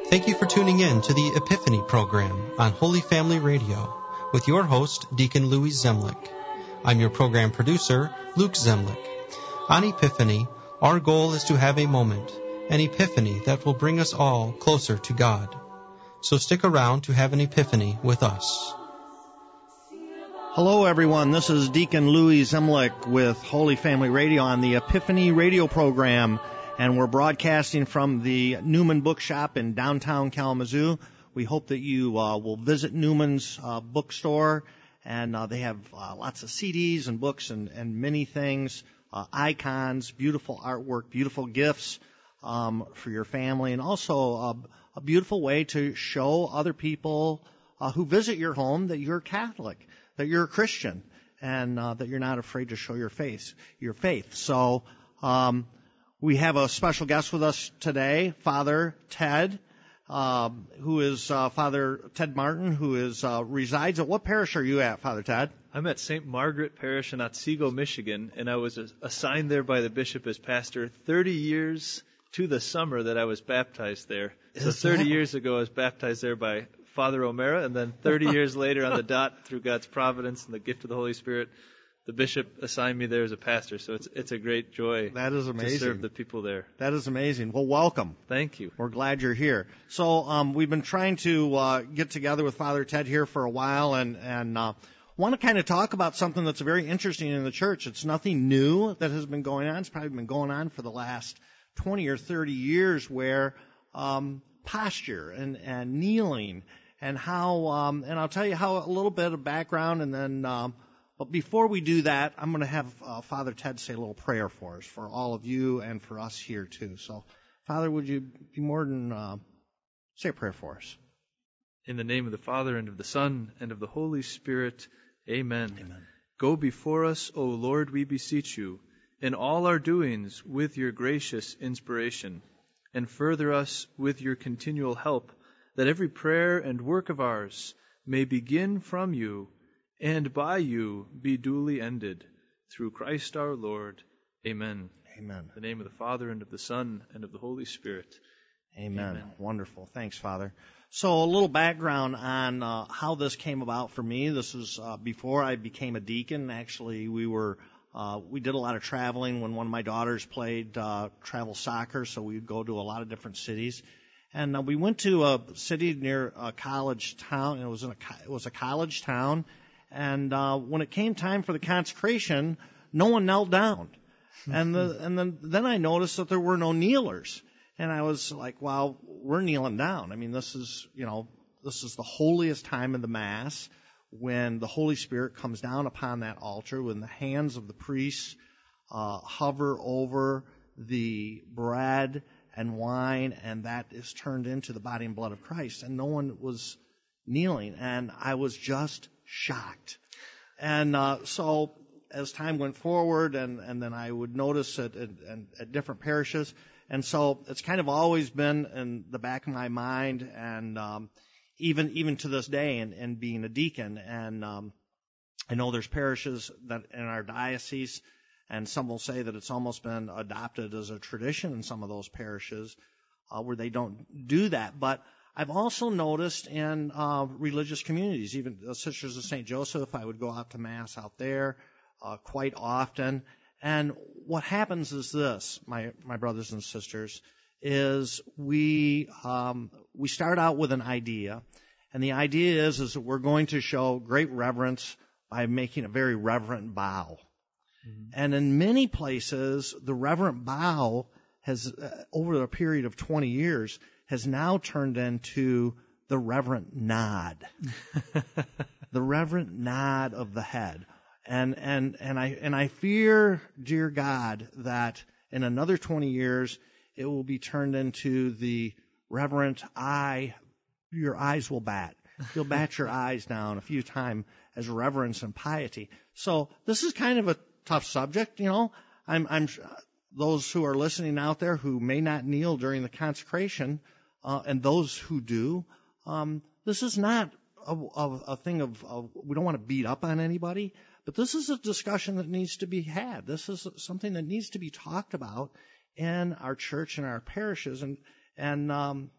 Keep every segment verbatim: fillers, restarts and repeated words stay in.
Thank you for tuning in to the Epiphany program on Holy Family Radio with your host, Deacon Louis Zemlick. I'm your program producer, Luke Zemlick. On Epiphany, our goal is to have a moment, an epiphany that will bring us all closer to God. So stick around to have an epiphany with us. Hello, everyone. This is Deacon Louis Zemlick with Holy Family Radio on the Epiphany Radio program, and we're broadcasting from the Newman Bookshop in downtown Kalamazoo. We hope that you uh, will visit Newman's uh, bookstore, and uh, they have uh, lots of C Ds and books and, and many things, uh, icons, beautiful artwork, beautiful gifts um, for your family, and also uh, a beautiful way to show other people uh, who visit your home that you're Catholic, that you're a Christian, and uh, that you're not afraid to show your faith. Your faith. So um, we have a special guest with us today, Father Ted, uh, who is uh, Father Ted Martin, who is uh, resides at what parish are you at, Father Ted? I'm at Saint Margaret Parish in Otsego, Michigan, and I was assigned there by the bishop as pastor thirty years to the summer that I was baptized there. Is so thirty that... years ago, I was baptized there by Father O'Mara, and then thirty years later on the dot, through God's providence and the gift of the Holy Spirit, the bishop assigned me there as a pastor. So it's it's a great joy that is amazing. to serve the people there. That is amazing. Well, welcome. Thank you. We're glad you're here. So um, we've been trying to uh, get together with Father Ted here for a while, and, and uh, want to kind of talk about something that's very interesting in the church. It's nothing new that has been going on. It's probably been going on for the last twenty or thirty years, where um, posture and, and kneeling and how, um, and I'll tell you how a little bit of background, and then, um, but before we do that, I'm going to have uh, Father Ted say a little prayer for us, for all of you and for us here too. So, Father, would you be more than uh, say a prayer for us? In the name of the Father, and of the Son, and of the Holy Spirit, amen. Amen. Go before us, O Lord, we beseech you, in all our doings with your gracious inspiration, and further us with your continual help, that every prayer and work of ours may begin from you, and by you be duly ended. Through Christ our Lord. Amen. Amen. In the name of the Father, and of the Son, and of the Holy Spirit. Amen. Amen. Wonderful. Thanks, Father. So a little background on uh, how this came about for me. This was uh, before I became a deacon. Actually, we were uh, we did a lot of traveling when one of my daughters played uh, travel soccer, so we would go to a lot of different cities. And uh, we went to a city near a college town. It was in a it was a college town, and uh, when it came time for the consecration, no one knelt down. And the and then then I noticed that there were no kneelers. And I was like, well, we're kneeling down. I mean, this is, you know, this is the holiest time in the Mass, when the Holy Spirit comes down upon that altar, when the hands of the priests uh, hover over the bread and wine, and that is turned into the body and blood of Christ. And no one was kneeling. And I was just shocked. And uh, so as time went forward, and, and then I would notice it at, at, at different parishes, and so it's kind of always been in the back of my mind, and um, even even to this day, and, and being a deacon. And um, I know there's parishes that in our diocese, and some will say that it's almost been adopted as a tradition in some of those parishes uh, where they don't do that. But I've also noticed in uh, religious communities, even the Sisters of Saint Joseph, I would go out to Mass out there uh, quite often. And what happens is this, my, my brothers and sisters, is we um, we start out with an idea, and the idea is is that we're going to show great reverence by making a very reverent bow. Mm-hmm. And in many places, the reverent bow has, uh, over a period of twenty years, has now turned into the reverent nod, the reverent nod of the head. And, and, and I, and I fear, dear God, that in another twenty years, it will be turned into the reverent eye. Your eyes will bat. You'll bat your eyes down a few times as reverence and piety. So this is kind of a tough subject, you know. I'm, I'm, those who are listening out there who may not kneel during the consecration, uh, and those who do, um, this is not a, a, a thing of, of, we don't want to beat up on anybody. But this is a discussion that needs to be had. This is something that needs to be talked about in our church and our parishes. And and um,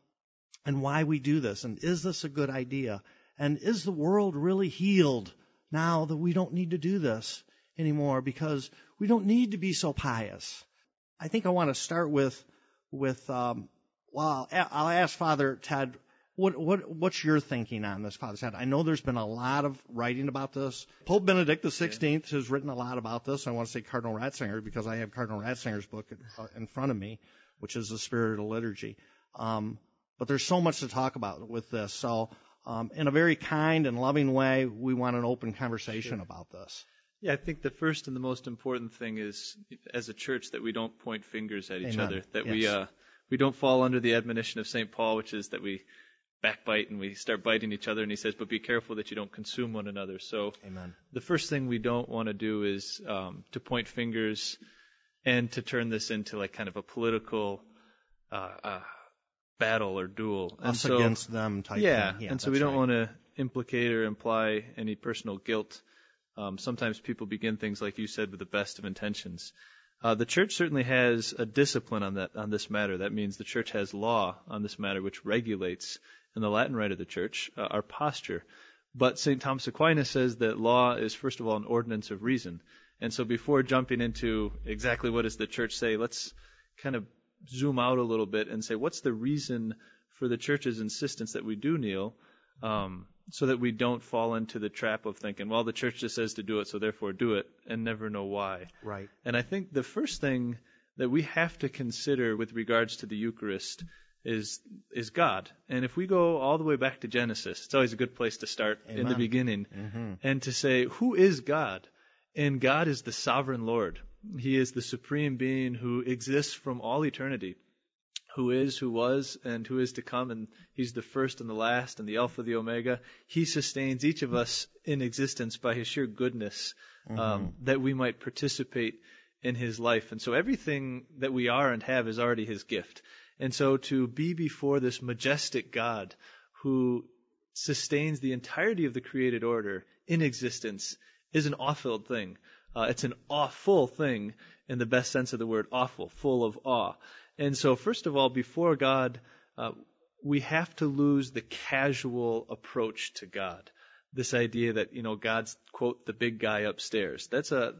and why we do this. And is this a good idea? And is the world really healed now that we don't need to do this anymore because we don't need to be so pious? I think I want to start with, with um, well, I'll ask Father Ted, what, what, what's your thinking on this, Father Ted? I know there's been a lot of writing about this. Pope Benedict the sixteenth has written a lot about this. I want to say Cardinal Ratzinger because I have Cardinal Ratzinger's book in front of me, which is The Spirit of the Liturgy. Um, but there's so much to talk about with this. So um, in a very kind and loving way, we want an open conversation sure. about this. Yeah, I think the first and the most important thing is, as a church, that we don't point fingers at each Amen. other. That yes. we uh, we don't fall under the admonition of Saint Paul, which is that we backbite and we start biting each other. And he says, but be careful that you don't consume one another. So Amen. The first thing we don't want to do is um, to point fingers and to turn this into like kind of a political uh, uh, battle or duel. And Us so, against them type yeah, thing. Yeah, and so we don't right. want to implicate or imply any personal guilt. Um, sometimes people begin things, like you said, with the best of intentions. Uh, the church certainly has a discipline on that on this matter. That means the church has law on this matter, which regulates, in the Latin rite of the church, uh, our posture. But Saint Thomas Aquinas says that law is, first of all, an ordinance of reason. And so before jumping into exactly what does the church say, let's kind of zoom out a little bit and say, what's the reason for the church's insistence that we do kneel? Um, so that we don't fall into the trap of thinking, well, the church just says to do it, so therefore do it, and never know why. Right. And I think the first thing that we have to consider with regards to the Eucharist is is God. And if we go all the way back to Genesis, it's always a good place to start Amen. in the beginning, mm-hmm. and to say, who is God? And God is the sovereign Lord. He is the supreme being who exists from all eternity, who is, who was, and who is to come, and he's the first and the last, and the Alpha, the Omega. He sustains each of us in existence by his sheer goodness, mm-hmm. um, that we might participate in his life. And so everything that we are and have is already his gift. And so to be before this majestic God who sustains the entirety of the created order in existence is an awe-filled thing. Uh, it's an awful thing in the best sense of the word, awful, full of awe. And so, first of all, before God, uh, we have to lose the casual approach to God. This idea that, you know, God's, quote, the big guy upstairs. That's a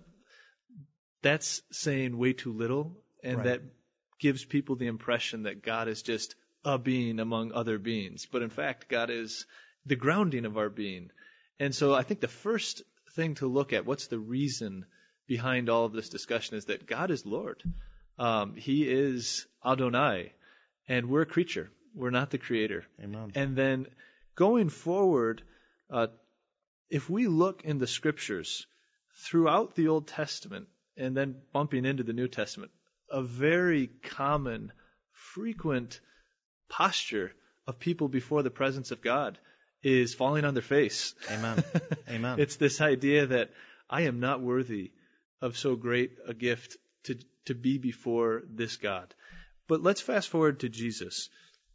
that's saying way too little, and right. that gives people the impression that God is just a being among other beings. But in fact, God is the grounding of our being. And so I think the first thing to look at, what's the reason behind all of this discussion, is that God is Lord. Um, he is Adonai, and we're a creature. We're not the creator. Amen. And then going forward, uh, if we look in the scriptures throughout the Old Testament and then bumping into the New Testament, a very common, frequent posture of people before the presence of God is falling on their face. Amen. Amen. It's this idea that I am not worthy of so great a gift to to be before this God. But let's fast forward to Jesus.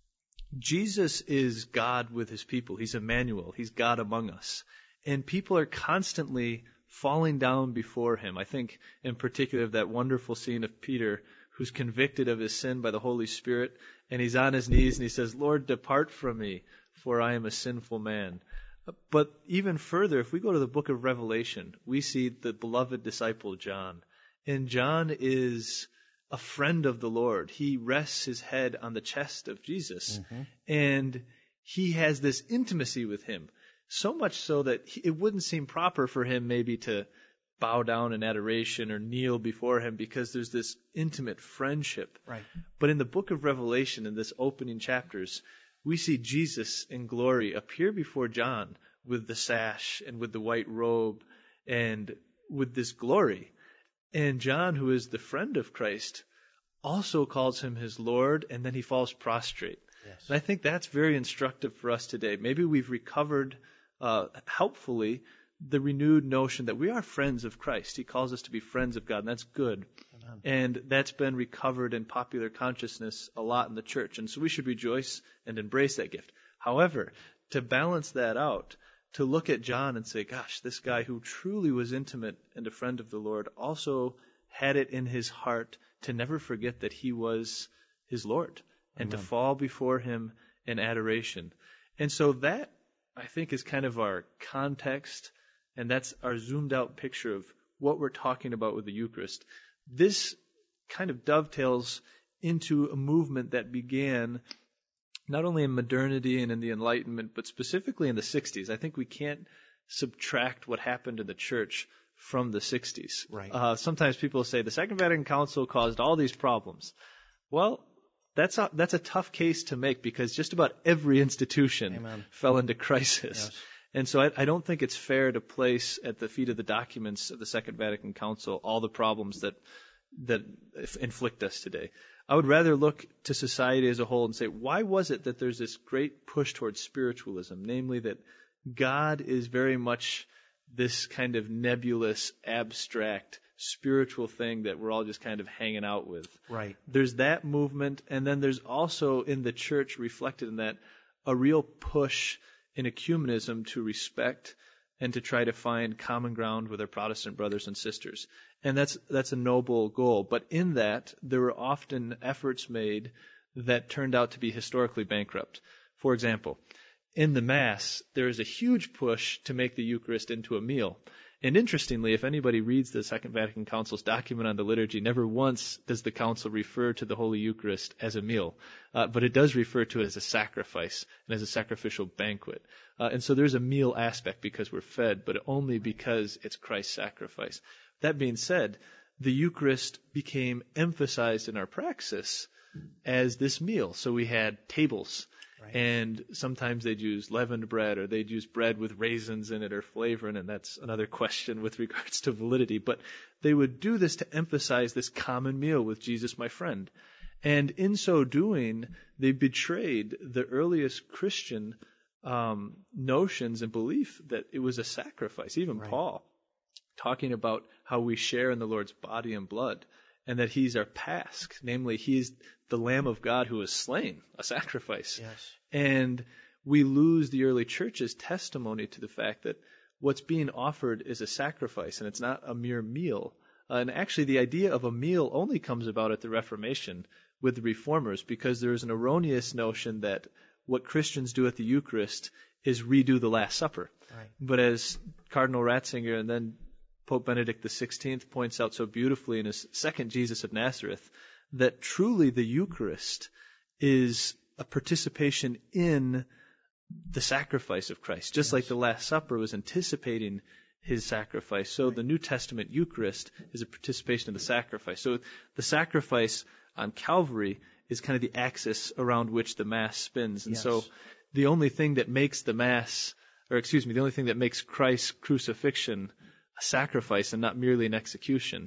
Jesus is God with his people. He's Emmanuel. He's God among us. And people are constantly falling down before him. I think in particular of that wonderful scene of Peter, who's convicted of his sin by the Holy Spirit, and he's on his knees and he says, Lord, depart from me, for I am a sinful man. But even further, if we go to the book of Revelation, we see the beloved disciple John. And John is a friend of the Lord. He rests his head on the chest of Jesus. Mm-hmm. And he has this intimacy with him, so much so that he, it wouldn't seem proper for him maybe to bow down in adoration or kneel before him, because there's this intimate friendship. Right. But in the book of Revelation, in this opening chapters, we see Jesus in glory appear before John with the sash and with the white robe and with this glory. And John, who is the friend of Christ, also calls him his Lord, and then he falls prostrate. Yes. And I think that's very instructive for us today. Maybe we've recovered uh, helpfully the renewed notion that we are friends of Christ. He calls us to be friends of God, and that's good. Amen. And that's been recovered in popular consciousness a lot in the church. And so we should rejoice and embrace that gift. However, to balance that out, to look at John and say, gosh, this guy who truly was intimate and a friend of the Lord also had it in his heart to never forget that he was his Lord, and Amen. to fall before him and adoration. And so that, I think, is kind of our context, and that's our zoomed out picture of what we're talking about with the Eucharist. This kind of dovetails into a movement that began not only in modernity and in the Enlightenment, but specifically in the sixties. I think we can't subtract what happened in the church from the sixties. Right. Uh, sometimes people say the Second Vatican Council caused all these problems. Well, that's a, that's a tough case to make because just about every institution Amen. fell into crisis. Yes. And so I, I don't think it's fair to place at the feet of the documents of the Second Vatican Council all the problems that that inflict us today. I would rather look to society as a whole and say, why was it that there's this great push towards spiritualism, namely that God is very much this kind of nebulous, abstract, spiritual thing that we're all just kind of hanging out with. Right. There's that movement, and then there's also in the church reflected in that a real push in ecumenism to respect and to try to find common ground with our Protestant brothers and sisters. And that's that's a noble goal. But in that, there were often efforts made that turned out to be historically bankrupt. For example, in the Mass, there is a huge push to make the Eucharist into a meal. And interestingly, if anybody reads the Second Vatican Council's document on the liturgy, never once does the Council refer to the Holy Eucharist as a meal. Uh, but it does refer to it as a sacrifice and as a sacrificial banquet. Uh, and so there's a meal aspect because we're fed, but only because it's Christ's sacrifice. That being said, the Eucharist became emphasized in our praxis as this meal. So we had tables. Right. And sometimes they'd use leavened bread, or they'd use bread with raisins in it or flavoring, and that's another question with regards to validity. But they would do this to emphasize this common meal with Jesus, my friend. And in so doing, they betrayed the earliest Christian um, notions and belief that it was a sacrifice. Even right. Paul, talking about how we share in the Lord's body and blood, and that he's our Pasch, namely he's the Lamb of God who was slain, a sacrifice. Yes. And we lose the early church's testimony to the fact that what's being offered is a sacrifice, and it's not a mere meal. Uh, and actually the idea of a meal only comes about at the Reformation with the Reformers, because there's an erroneous notion that what Christians do at the Eucharist is redo the Last Supper. Right. But as Cardinal Ratzinger and then Pope Benedict the sixteenth points out so beautifully in his second Jesus of Nazareth, that truly the Eucharist is a participation in the sacrifice of Christ, just yes. like the Last Supper was anticipating his sacrifice. So right. the New Testament Eucharist is a participation in the sacrifice. So the sacrifice on Calvary is kind of the axis around which the Mass spins. And yes. so the only thing that makes the Mass, or excuse me, the only thing that makes Christ's crucifixion a sacrifice and not merely an execution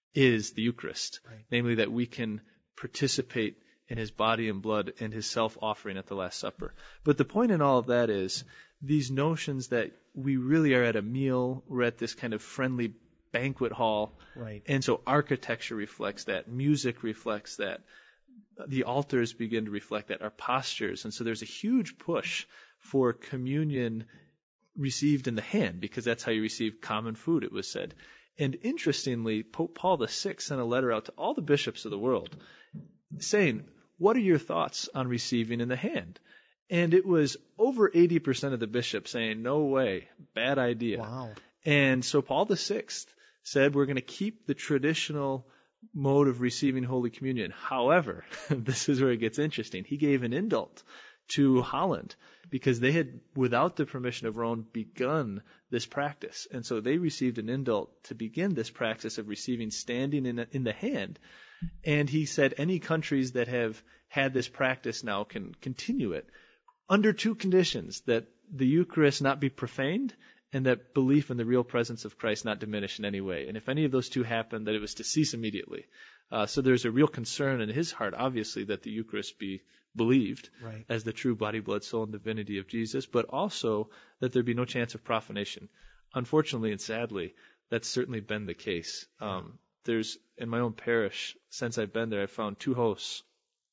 is the Eucharist. Right. Namely that we can participate in his body and blood and his self-offering at the Last Supper. But the point in all of that is these notions that we really are at a meal, we're at this kind of friendly banquet hall. Right. And so architecture reflects that, music reflects that, the altars begin to reflect that, our postures. And so there's a huge push for communion received in the hand, because that's how you receive common food, it was said. And interestingly, Pope Paul the Sixth sent a letter out to all the bishops of the world saying, what are your thoughts on receiving in the hand? And it was over eighty percent of the bishops saying, no way, bad idea. Wow. And so Paul the Sixth said, we're going to keep the traditional mode of receiving Holy Communion. However, this is where it gets interesting. He gave an indult to Holland, because they had, without the permission of Rome, begun this practice. And so they received an indult to begin this practice of receiving standing in, in the hand. And he said any countries that have had this practice now can continue it under two conditions: that the Eucharist not be profaned, and that belief in the real presence of Christ not diminish in any way. And if any of those two happened, that it was to cease immediately. Uh, so there's a real concern in his heart, obviously, that the Eucharist be believed right. as the true body, blood, soul, and divinity of Jesus, but also that there be no chance of profanation. Unfortunately and sadly, that's certainly been the case. Um, there's, in my own parish, since I've been there, I've found two hosts,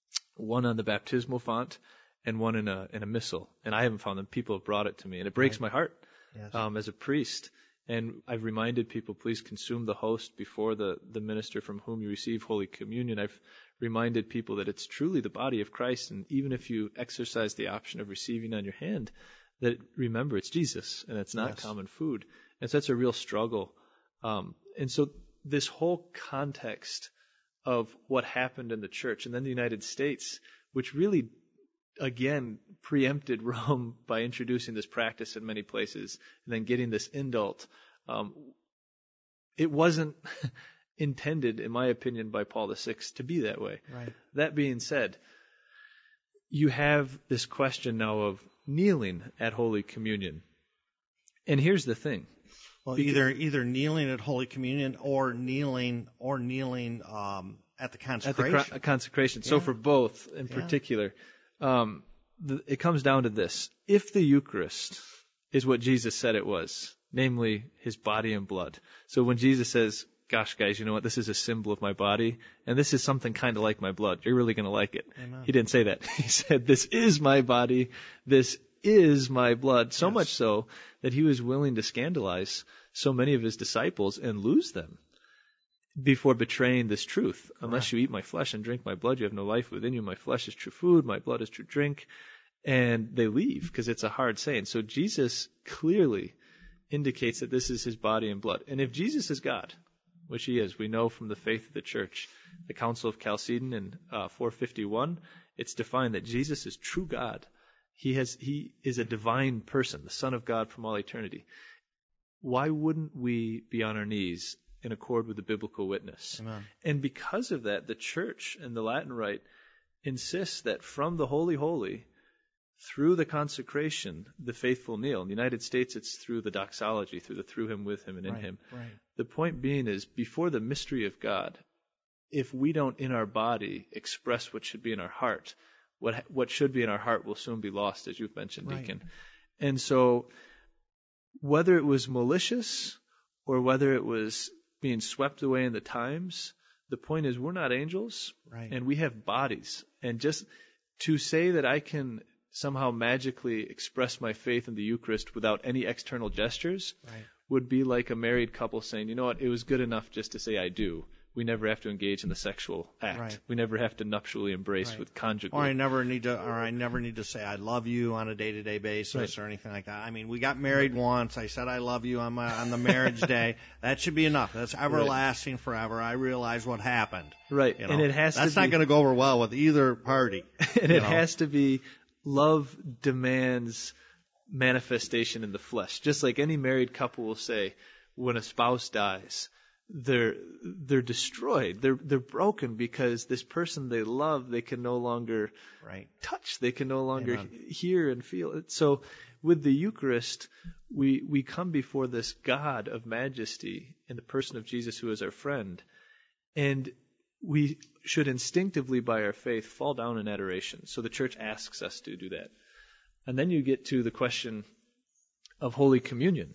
one on the baptismal font and one in a in a missal. And I haven't found them. People have brought it to me, and it breaks right. my heart yes. um, as a priest. And I've reminded people, please consume the host before the, the minister from whom you receive Holy Communion. I've reminded people that it's truly the body of Christ, and even if you exercise the option of receiving on your hand, that remember it's Jesus, and it's not yes. common food. And so that's a real struggle. Um, and so this whole context of what happened in the church, and then the United States, which really, again, preempted Rome by introducing this practice in many places, and then getting this indult, um, it wasn't intended, in my opinion, by Paul the Sixth to be that way. Right. That being said, you have this question now of kneeling at Holy Communion. And here's the thing. Well, because either either kneeling at Holy Communion or kneeling or kneeling um, at the consecration. At the cr- consecration. Yeah. So for both in yeah. particular, um, the, it comes down to this. If the Eucharist is what Jesus said it was, namely his body and blood. So when Jesus says, gosh, guys, you know what? This is a symbol of my body, and this is something kind of like my blood. You're really going to like it. Amen. He didn't say that. He said, this is my body. This is my blood. So yes. much so that he was willing to scandalize so many of his disciples and lose them before betraying this truth. Correct. Unless you eat my flesh and drink my blood, you have no life within you. My flesh is true food. My blood is true drink. And they leave because it's a hard saying. So Jesus clearly indicates that this is his body and blood. And if Jesus is God, which he is, we know from the faith of the church, the Council of Chalcedon in uh, four fifty-one, it's defined that Jesus is true God. He has he is a divine person, the Son of God from all eternity. Why wouldn't we be on our knees in accord with the biblical witness? Amen. And because of that, the church and the Latin Rite insists that from the Holy Holy through the consecration, the faithful kneel. In the United States, it's through the doxology, through the through him, with him, and in right, him. Right. The point being is, before the mystery of God, if we don't in our body express what should be in our heart, what what should be in our heart will soon be lost, as you've mentioned, right. Deacon. And so, whether it was malicious or whether it was being swept away in the times, the point is we're not angels, right. and we have bodies. And just to say that I can somehow magically express my faith in the Eucharist without any external gestures right. would be like a married couple saying, you know what, it was good enough just to say I do. We never have to engage in the sexual act. Right. We never have to nuptially embrace right. with conjugal. Or I never need to, or I never need to say I love you on a day-to-day basis right. or anything like that. I mean, we got married once. I said I love you on my on the marriage day. That should be enough. That's everlasting right. forever. I realize what happened. Right, you know? and it has That's to. That's not going to go over well with either party. And it know? has to be. Love demands manifestation in the flesh. Just like any married couple will say, when a spouse dies, they're they're destroyed. They're they're broken because this person they love, they can no longer right. touch. They can no longer Amen. hear and feel it. So with the Eucharist, we we come before this God of majesty in the person of Jesus, who is our friend, and we should instinctively, by our faith, fall down in adoration. So the church asks us to do that. And then you get to the question of Holy Communion.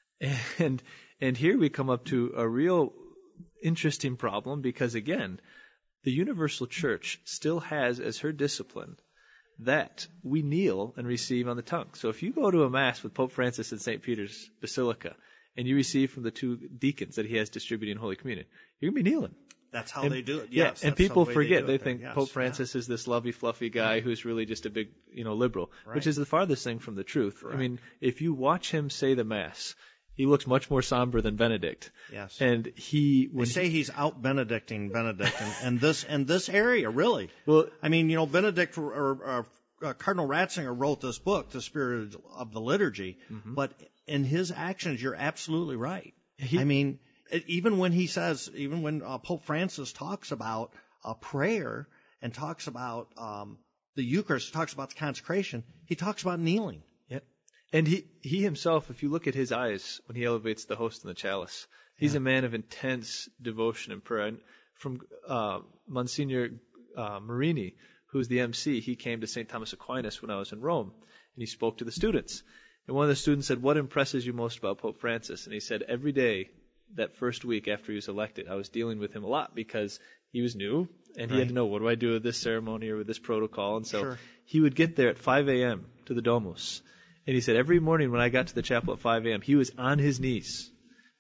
And and here we come up to a real interesting problem because, again, the universal church still has as her discipline that we kneel and receive on the tongue. So if you go to a Mass with Pope Francis in Saint Peter's Basilica and you receive from the two deacons that he has distributing Holy Communion, you're going to be kneeling. That's how and, they do it. Yeah, Yes, and that's people the way forget. They, They do think yes, Pope Francis yeah. is this lovey, fluffy guy right. who's really just a big, you know, liberal, right. which is the farthest thing from the truth. Correct. I mean, if you watch him say the Mass, he looks much more somber than Benedict. Yes. And he, when they say he, he's out Benedicting Benedict, and, and this and this area really. Well, I mean, you know, Benedict or, or uh, Cardinal Ratzinger wrote this book, The Spirit of the Liturgy, mm-hmm. but in his actions, you're absolutely right. He, I mean, it, even when he says, even when uh, Pope Francis talks about a prayer and talks about um, the Eucharist, talks about the consecration, he talks about kneeling. Yep. And he, he himself, if you look at his eyes when he elevates the host and the chalice, he's yeah. a man of intense devotion and prayer. And from uh, Monsignor uh, Marini, who's the M C, he came to Saint Thomas Aquinas when I was in Rome, and he spoke to the students. And one of the students said, "What impresses you most about Pope Francis?" And he said, every day, that first week after he was elected, I was dealing with him a lot because he was new, and he right. had to know, what do I do with this ceremony or with this protocol? And so sure. he would get there at five a.m. to the Domus. And he said, every morning when I got to the chapel at five a.m., he was on his knees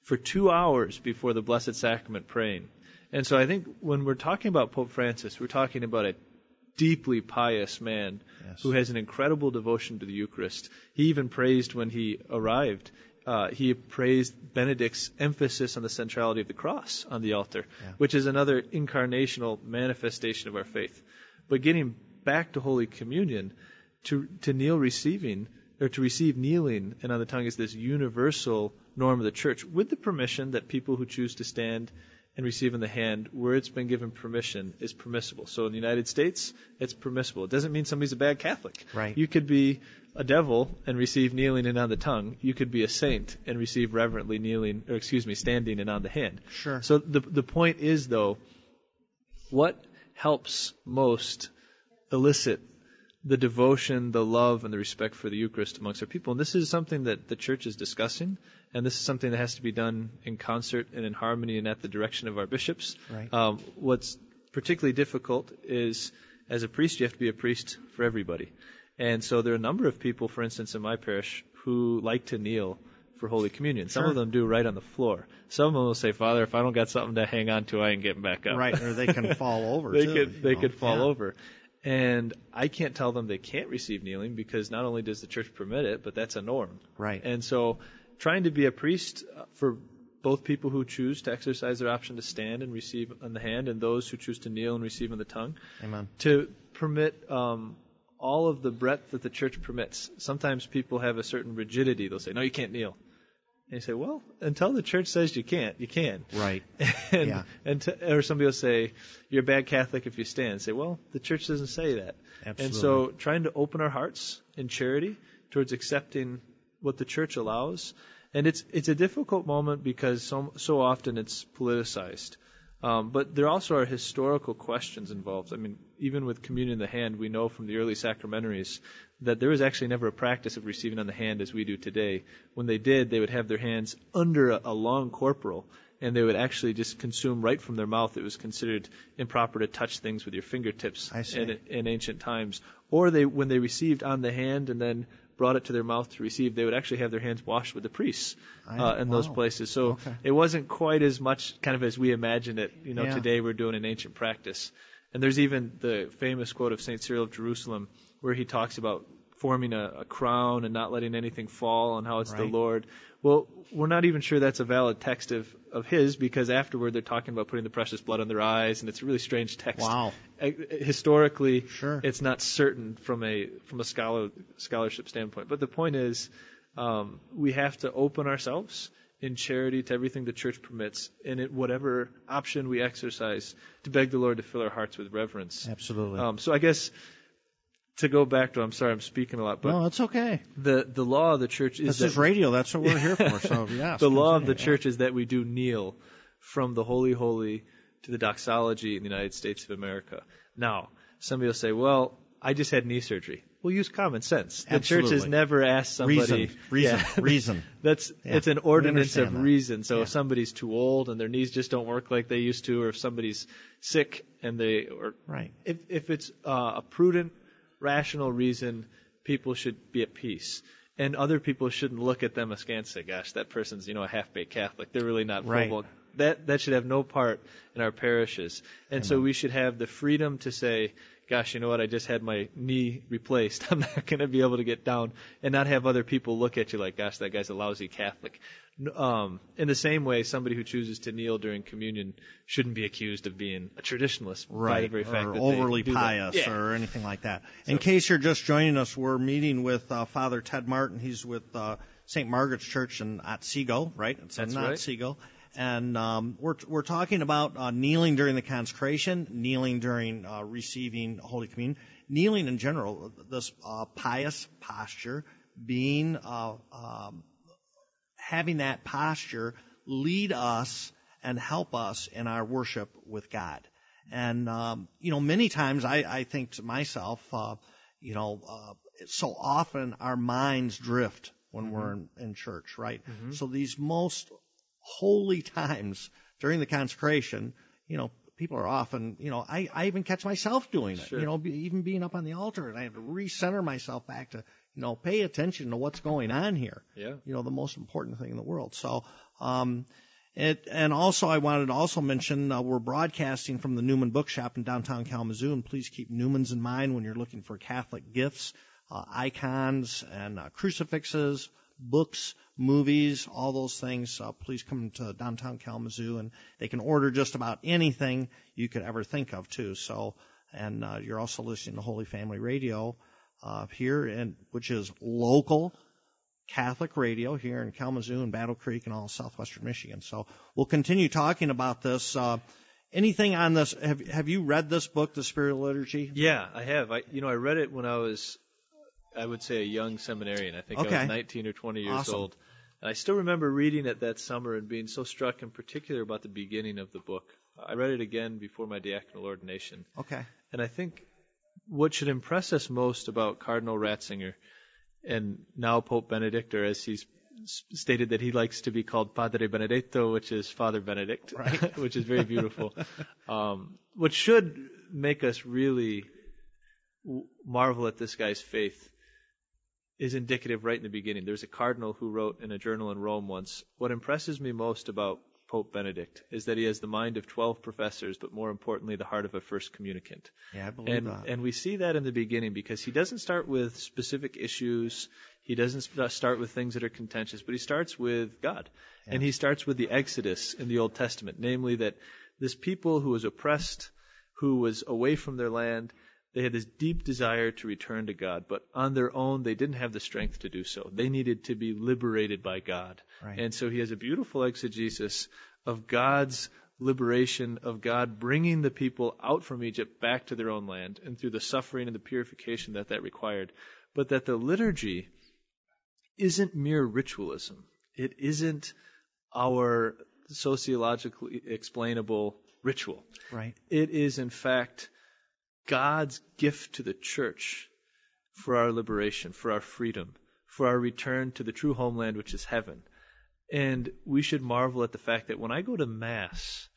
for two hours before the Blessed Sacrament praying. And so I think when we're talking about Pope Francis, we're talking about a deeply pious man yes. who has an incredible devotion to the Eucharist. He even praised when he arrived. Uh, he praised Benedict's emphasis on the centrality of the cross on the altar, yeah. which is another incarnational manifestation of our faith. But getting back to Holy Communion, to to kneel receiving, or to receive kneeling and on the tongue is this universal norm of the Church, with the permission that people who choose to stand and receive in the hand, where it's been given permission, is permissible. So in the United States, it's permissible. It doesn't mean somebody's a bad Catholic. Right. You could be a devil and receive kneeling and on the tongue. You could be a saint and receive reverently kneeling, or excuse me, standing and on the hand. Sure. So the the point is, though, what helps most elicit the devotion, the love, and the respect for the Eucharist amongst our people. And this is something that the Church is discussing, and this is something that has to be done in concert and in harmony and at the direction of our bishops. Right. Um, what's particularly difficult is, as a priest, you have to be a priest for everybody. And so there are a number of people, for instance, in my parish, who like to kneel for Holy Communion. Some sure. of them do right on the floor. Some of them will say, Father, if I don't got something to hang on to, I ain't getting back up. Right, or they can fall over, they too. Could, they know? could fall yeah. over. And I can't tell them they can't receive kneeling, because not only does the Church permit it, but that's a norm. Right. And so trying to be a priest for both people who choose to exercise their option to stand and receive on the hand, and those who choose to kneel and receive on the tongue, Amen. to permit um, all of the breadth that the Church permits. Sometimes people have a certain rigidity. They'll say, no, you can't kneel. And you say, well, until the Church says you can't, you can. Right. and, yeah. and to, or somebody will say, you're a bad Catholic if you stand. Say, well, the Church doesn't say that. Absolutely. And so trying to open our hearts in charity towards accepting what the Church allows. And it's it's a difficult moment because so so often it's politicized. Um, but there also are historical questions involved. I mean, even with communion in the hand, we know from the early sacramentaries that there was actually never a practice of receiving on the hand as we do today. When they did, they would have their hands under a, a long corporal, and they would actually just consume right from their mouth. It was considered improper to touch things with your fingertips I see. in, in ancient times. Or they, when they received on the hand and then brought it to their mouth to receive, they would actually have their hands washed with the priests uh, in wow. those places. So okay. it wasn't quite as much kind of as we imagine it. You know, yeah. today we're doing an ancient practice. And there's even the famous quote of Saint Cyril of Jerusalem where he talks about forming a, a crown and not letting anything fall and how it's right. the Lord. Well, we're not even sure that's a valid text of, of his, because afterward they're talking about putting the precious blood on their eyes, and it's a really strange text. Wow. Uh, historically, sure. it's not certain from a from a scholar scholarship standpoint. But the point is, um, we have to open ourselves in charity to everything the Church permits, and in whatever option we exercise, to beg the Lord to fill our hearts with reverence. Absolutely. Um, so I guess to go back to, I'm sorry, I'm speaking a lot, but no, it's okay. The the law of the Church is this that is radio. That's what we're here for. So yeah. the law of the Church is that we do kneel from the Holy Holy to the doxology in the United States of America. Now, somebody will say, well, I just had knee surgery. Well, use common sense. The Absolutely. Church has never asked somebody. Reason, reason, yeah, reason. That's yeah. it's an ordinance of that. reason. So yeah. if somebody's too old and their knees just don't work like they used to, or if somebody's sick and they, or right. if if it's uh, a prudent, rational reason, people should be at peace. And other people shouldn't look at them askance and say, gosh, that person's, you know, a half-baked Catholic. They're really not right. full. That that should have no part in our parishes. And Amen. So we should have the freedom to say, gosh, you know what, I just had my knee replaced. I'm not going to be able to get down, and not have other people look at you like, gosh, that guy's a lousy Catholic. Um, in the same way, somebody who chooses to kneel during communion shouldn't be accused of being a traditionalist right. by the very fact or that overly they do pious that. Yeah. or anything like that. So, in case you're just joining us, we're meeting with uh, Father Ted Martin. He's with uh, Saint Margaret's Church in Otsego, right? It's That's in right. Otsego. And um, we're we're talking about uh, kneeling during the consecration, kneeling during uh, receiving Holy Communion, kneeling in general, this uh, pious posture, being uh, um, having that posture lead us and help us in our worship with God. And um, you know, many times I, I think to myself, uh, you know, uh, so often our minds drift when mm-hmm. we're in, in church, right? Mm-hmm. So these most holy times during the consecration, you know, people are often, you know, I, I even catch myself doing it, sure. you know, be, even being up on the altar, and I have to recenter myself back to, you know, pay attention to what's going on here. Yeah. You know, the most important thing in the world. So, um, it, and also I wanted to also mention uh, we're broadcasting from the Newman Bookshop in downtown Kalamazoo, and please keep Newman's in mind when you're looking for Catholic gifts, uh, icons, and uh, crucifixes, books, movies, all those things. Uh, please come to downtown Kalamazoo, and they can order just about anything you could ever think of too. So, and uh, you're also listening to Holy Family Radio uh, here, and which is local Catholic radio here in Kalamazoo and Battle Creek and all southwestern Michigan. So we'll continue talking about this. Uh, anything on this? Have Have you read this book, The Spirit of Liturgy? Yeah, I have. I you know I read it when I was, I would say, a young seminarian. I think Okay. I was nineteen or twenty years Awesome. old. And I still remember reading it that summer and being so struck in particular about the beginning of the book. I read it again before my diaconal ordination. Okay. And I think what should impress us most about Cardinal Ratzinger, and now Pope Benedict, or as he's s- stated that he likes to be called Padre Benedetto, which is Father Benedict, Right. which is very beautiful. um, what should make us really w- marvel at this guy's faith is indicative right in the beginning. There's a cardinal who wrote in a journal in Rome once, what impresses me most about Pope Benedict is that he has the mind of twelve professors, but more importantly, the heart of a first communicant. Yeah, I believe And, that. and we see that in the beginning because he doesn't start with specific issues. He doesn't sp- start with things that are contentious, but he starts with God. Yeah. And he starts with the Exodus in the Old Testament, namely that this people who was oppressed, who was away from their land, they had this deep desire to return to God, but on their own, they didn't have the strength to do so. They needed to be liberated by God. Right. And so he has a beautiful exegesis of God's liberation, of God bringing the people out from Egypt back to their own land, and through the suffering and the purification that that required. But that the liturgy isn't mere ritualism. It isn't our sociologically explainable ritual. Right. It is, in fact, God's gift to the church for our liberation, for our freedom, for our return to the true homeland, which is heaven. And we should marvel at the fact that when I go to Mass,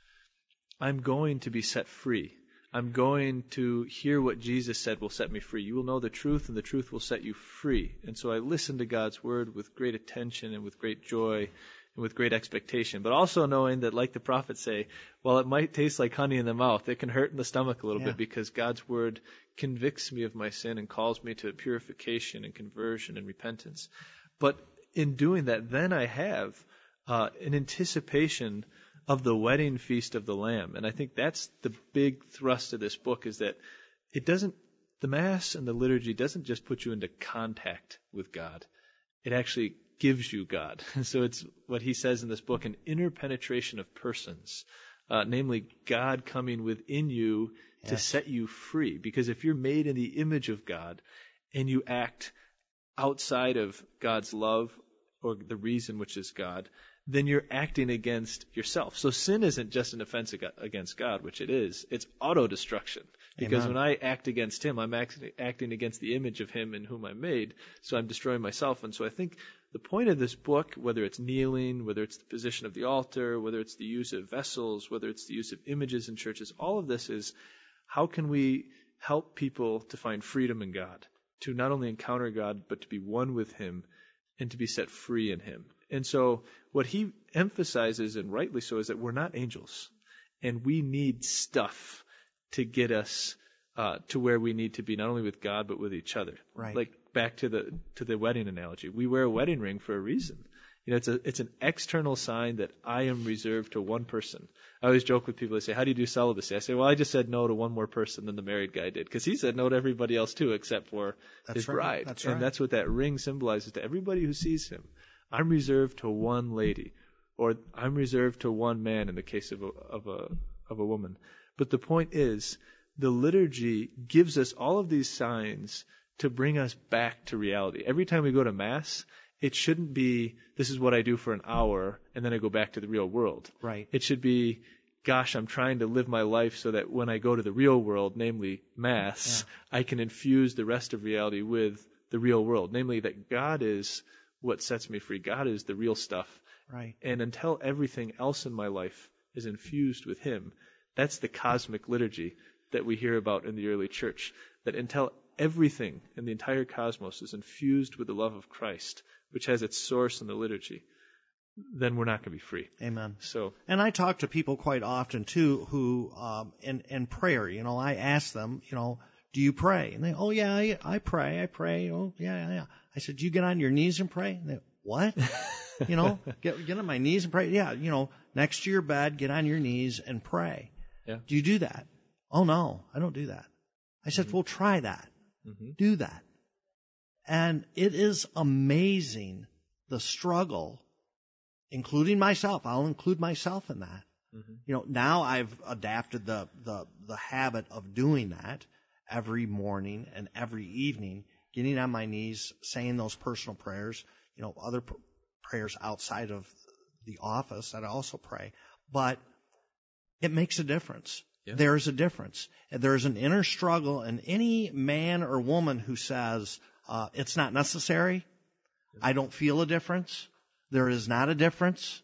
I'm going to be set free. I'm going to hear what Jesus said will set me free. You will know the truth, and the truth will set you free. And so I listen to God's word with great attention and with great joy and with great expectation, but also knowing that, like the prophets say, while it might taste like honey in the mouth, it can hurt in the stomach a little Yeah. bit because God's word convicts me of my sin and calls me to purification and conversion and repentance. But in doing that, then I have uh, an anticipation of the wedding feast of the Lamb. And I think that's the big thrust of this book, is that it doesn't, the Mass and the liturgy doesn't just put you into contact with God. It actually gives you God. So it's what he says in this book, an interpenetration of persons, uh, namely God coming within you to Yes. set you free. Because if you're made in the image of God and you act outside of God's love or the reason, which is God, then you're acting against yourself. So sin isn't just an offense ag- against God, which it is. It's auto-destruction. Because Amen. when I act against him, I'm act- acting against the image of him in whom I'm made. So I'm destroying myself. And so I think the point of this book, whether it's kneeling, whether it's the position of the altar, whether it's the use of vessels, whether it's the use of images in churches, all of this is how can we help people to find freedom in God, to not only encounter God, but to be one with him and to be set free in him. And so what he emphasizes, and rightly so, is that we're not angels, and we need stuff to get us uh, to where we need to be, not only with God, but with each other. Right. Like back to the to the wedding analogy. We wear a wedding ring for a reason. You know, it's a it's an external sign that I am reserved to one person. I always joke with people. They say, "How do you do celibacy?" I say, "Well, I just said no to one more person than the married guy did, because he said no to everybody else too, except for That's his right. bride." That's and right. that's what that ring symbolizes to everybody who sees him. I'm reserved to one lady, or I'm reserved to one man in the case of a of a of a woman. But the point is, the liturgy gives us all of these signs to bring us back to reality. Every time we go to Mass, it shouldn't be, this is what I do for an hour, and then I go back to the real world. Right. It should be, gosh, I'm trying to live my life so that when I go to the real world, namely Mass, I can infuse the rest of reality with the real world. Namely, that God is what sets me free. God is the real stuff. Right. And until everything else in my life is infused with him, that's the cosmic liturgy that we hear about in the early church. That until everything in the entire cosmos is infused with the love of Christ, which has its source in the liturgy, then we're not going to be free. Amen. So, and I talk to people quite often too, who um, in in prayer, you know, I ask them, you know, do you pray? And they, oh yeah, I, I pray, I pray. Oh yeah, yeah, yeah. I said, do you get on your knees and pray? And they, what? You know, get get on my knees and pray. Yeah, you know, next to your bed, get on your knees and pray. Yeah. Do you do that? Oh no, I don't do that. I said, mm-hmm. well, try that. Mm-hmm. Do that. And it is amazing the struggle, including myself. I'll include myself in that. Mm-hmm. You know, now I've adapted the, the, the habit of doing that every morning and every evening, getting on my knees, saying those personal prayers, you know, other pr- prayers outside of the office that I also pray. But it makes a difference. Yeah. There is a difference. There is an inner struggle, and any man or woman who says, uh, it's not necessary, yeah. I don't feel a difference, there is not a difference,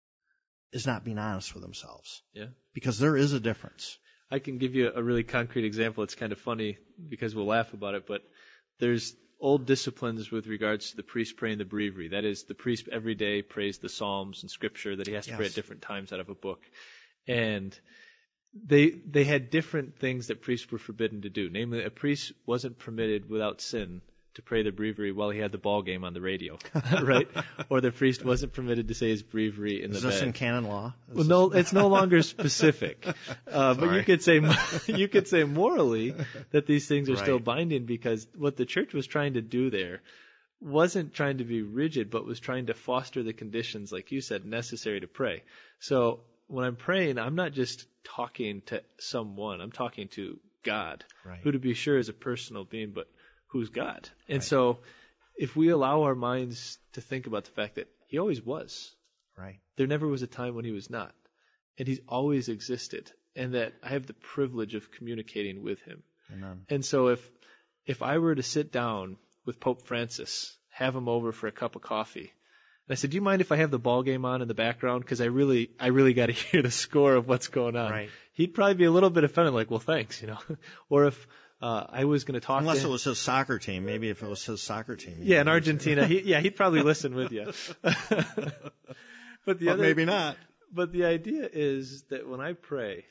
is not being honest with themselves. Yeah. Because there is a difference. I can give you a really concrete example. It's kind of funny because we'll laugh about it, but there's old disciplines with regards to the priest praying the breviary. That is, the priest every day prays the Psalms and Scripture that he has to yes. pray at different times out of a book. And they they had different things that priests were forbidden to do. Namely, a priest wasn't permitted without sin to pray the breviary while he had the ball game on the radio, right? Or the priest wasn't permitted to say his breviary in Is the bed. Is this in canon law? Is well, no, it's no longer specific. Uh, but you could say you could say morally that these things are right. still binding, because what the church was trying to do there wasn't trying to be rigid, but was trying to foster the conditions, like you said, necessary to pray. So when I'm praying, I'm not just talking to someone. I'm talking to God, right. who, to be sure, is a personal being, but who's God. And right. so if we allow our minds to think about the fact that he always was, right? There never was a time when he was not, and he's always existed, and that I have the privilege of communicating with him. Amen. And so if if I were to sit down with Pope Francis, have him over for a cup of coffee, and I said, do you mind if I have the ball game on in the background? Because I really, I really got to hear the score of what's going on. Right. He'd probably be a little bit offended, like, well, thanks, you know. Or if uh, I was going to talk Unless to it was his soccer team. Maybe if it was his soccer team. Yeah, in Argentina. he, yeah, he'd probably listen with you. But the but other, maybe not. But the idea is that when I pray,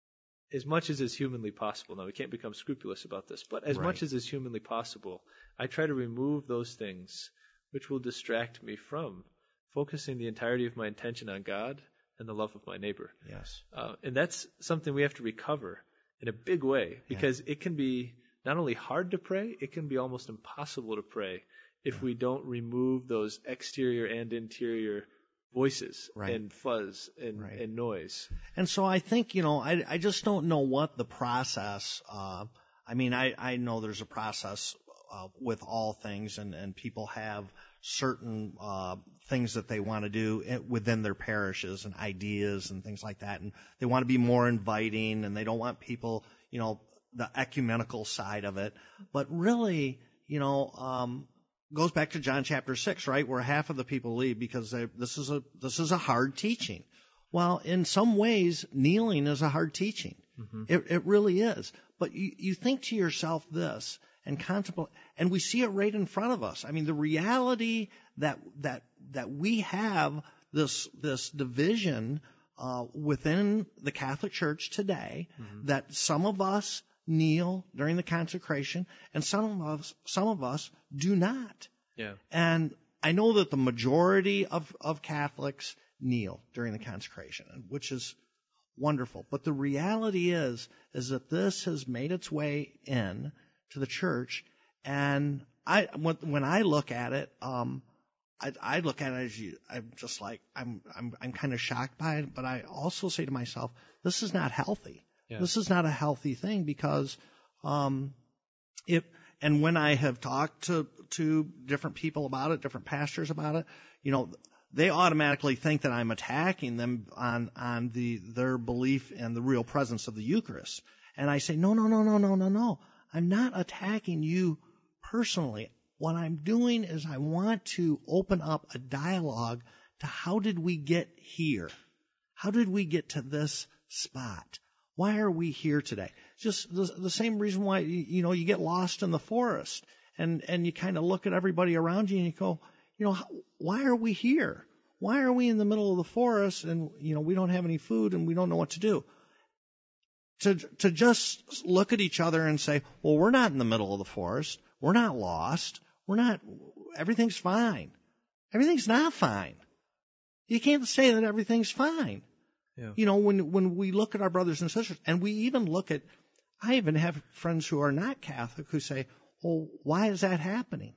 as much as is humanly possible, now we can't become scrupulous about this, but as right. much as is humanly possible, I try to remove those things which will distract me from focusing the entirety of my attention on God and the love of my neighbor. Yes. Uh, and that's something we have to recover in a big way, because yeah. it can be not only hard to pray, it can be almost impossible to pray if yeah. we don't remove those exterior and interior voices right. and fuzz and, right. and noise. And so I think, you know, I, I just don't know what the process, uh, I mean, I, I know there's a process uh, with all things, and, and people have certain uh, things that they want to do within their parishes and ideas and things like that. And they want to be more inviting, and they don't want people, you know, the ecumenical side of it. But really, you know, um, goes back to John chapter six, right, where half of the people leave because they, this is a this is a hard teaching. Well, in some ways, kneeling is a hard teaching. Mm-hmm. It, it really is. But you, you think to yourself this and contemplate, and we see it right in front of us. I mean, the reality that that that we have this this division uh, within the Catholic Church today, mm-hmm. that some of us kneel during the consecration, and some of us some of us do not. Yeah. And I know that the majority of, of Catholics kneel during the consecration, which is wonderful. But the reality is, is that this has made its way in to the church, and I when, when I look at it, um, I, I look at it as you, I'm just like I'm I'm I'm kind of shocked by it, but I also say to myself, this is not healthy. Yeah. This is not a healthy thing, because um, it. And when I have talked to to different people about it, different pastors about it, you know, they automatically think that I'm attacking them on on the their belief and the real presence of the Eucharist. And I say, no, no, no, no, no, no, no. I'm not attacking you personally. What I'm doing is I want to open up a dialogue to how did we get here? How did we get to this spot? Why are we here today? Just the, the same reason why, you, you know, you get lost in the forest and, and you kind of look at everybody around you and you go, you know, why are we here? Why are we in the middle of the forest and, you know, we don't have any food and we don't know what to do? To, to just look at each other and say, well, we're not in the middle of the forest. We're not lost. We're not, everything's fine. Everything's not fine. You can't say that everything's fine. Yeah. You know, when when we look at our brothers and sisters, and we even look at, I even have friends who are not Catholic who say, well, why is that happening?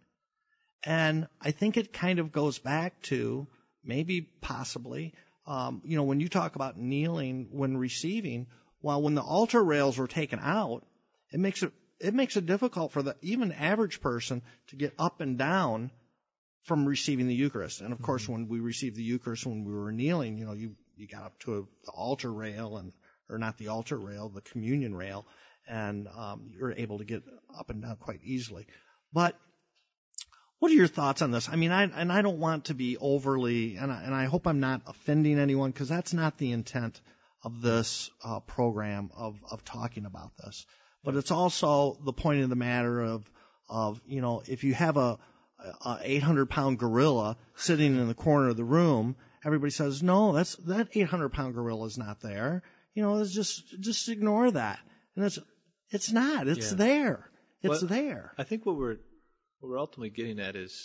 And I think it kind of goes back to maybe possibly, um, you know, when you talk about kneeling when receiving, well, when the altar rails were taken out, it makes it it makes it difficult for the even average person to get up and down from receiving the Eucharist. And of mm-hmm. course, when we received the Eucharist, when we were kneeling, you know, you you got up to a, the altar rail and, or not the altar rail, the communion rail, and um, you're able to get up and down quite easily. But what are your thoughts on this? I mean, I and I don't want to be overly, and I, and I hope I'm not offending anyone, because that's not the intent of this uh, program of of talking about this. But it's also the point of the matter of of you know, if you have a, a eight hundred pound gorilla sitting in the corner of the room, everybody says, no, that's that eight hundred pound gorilla is not there. You know, it's just just ignore that. And it's it's not. It's yeah. there. It's well, there. I think what we're what we're ultimately getting at is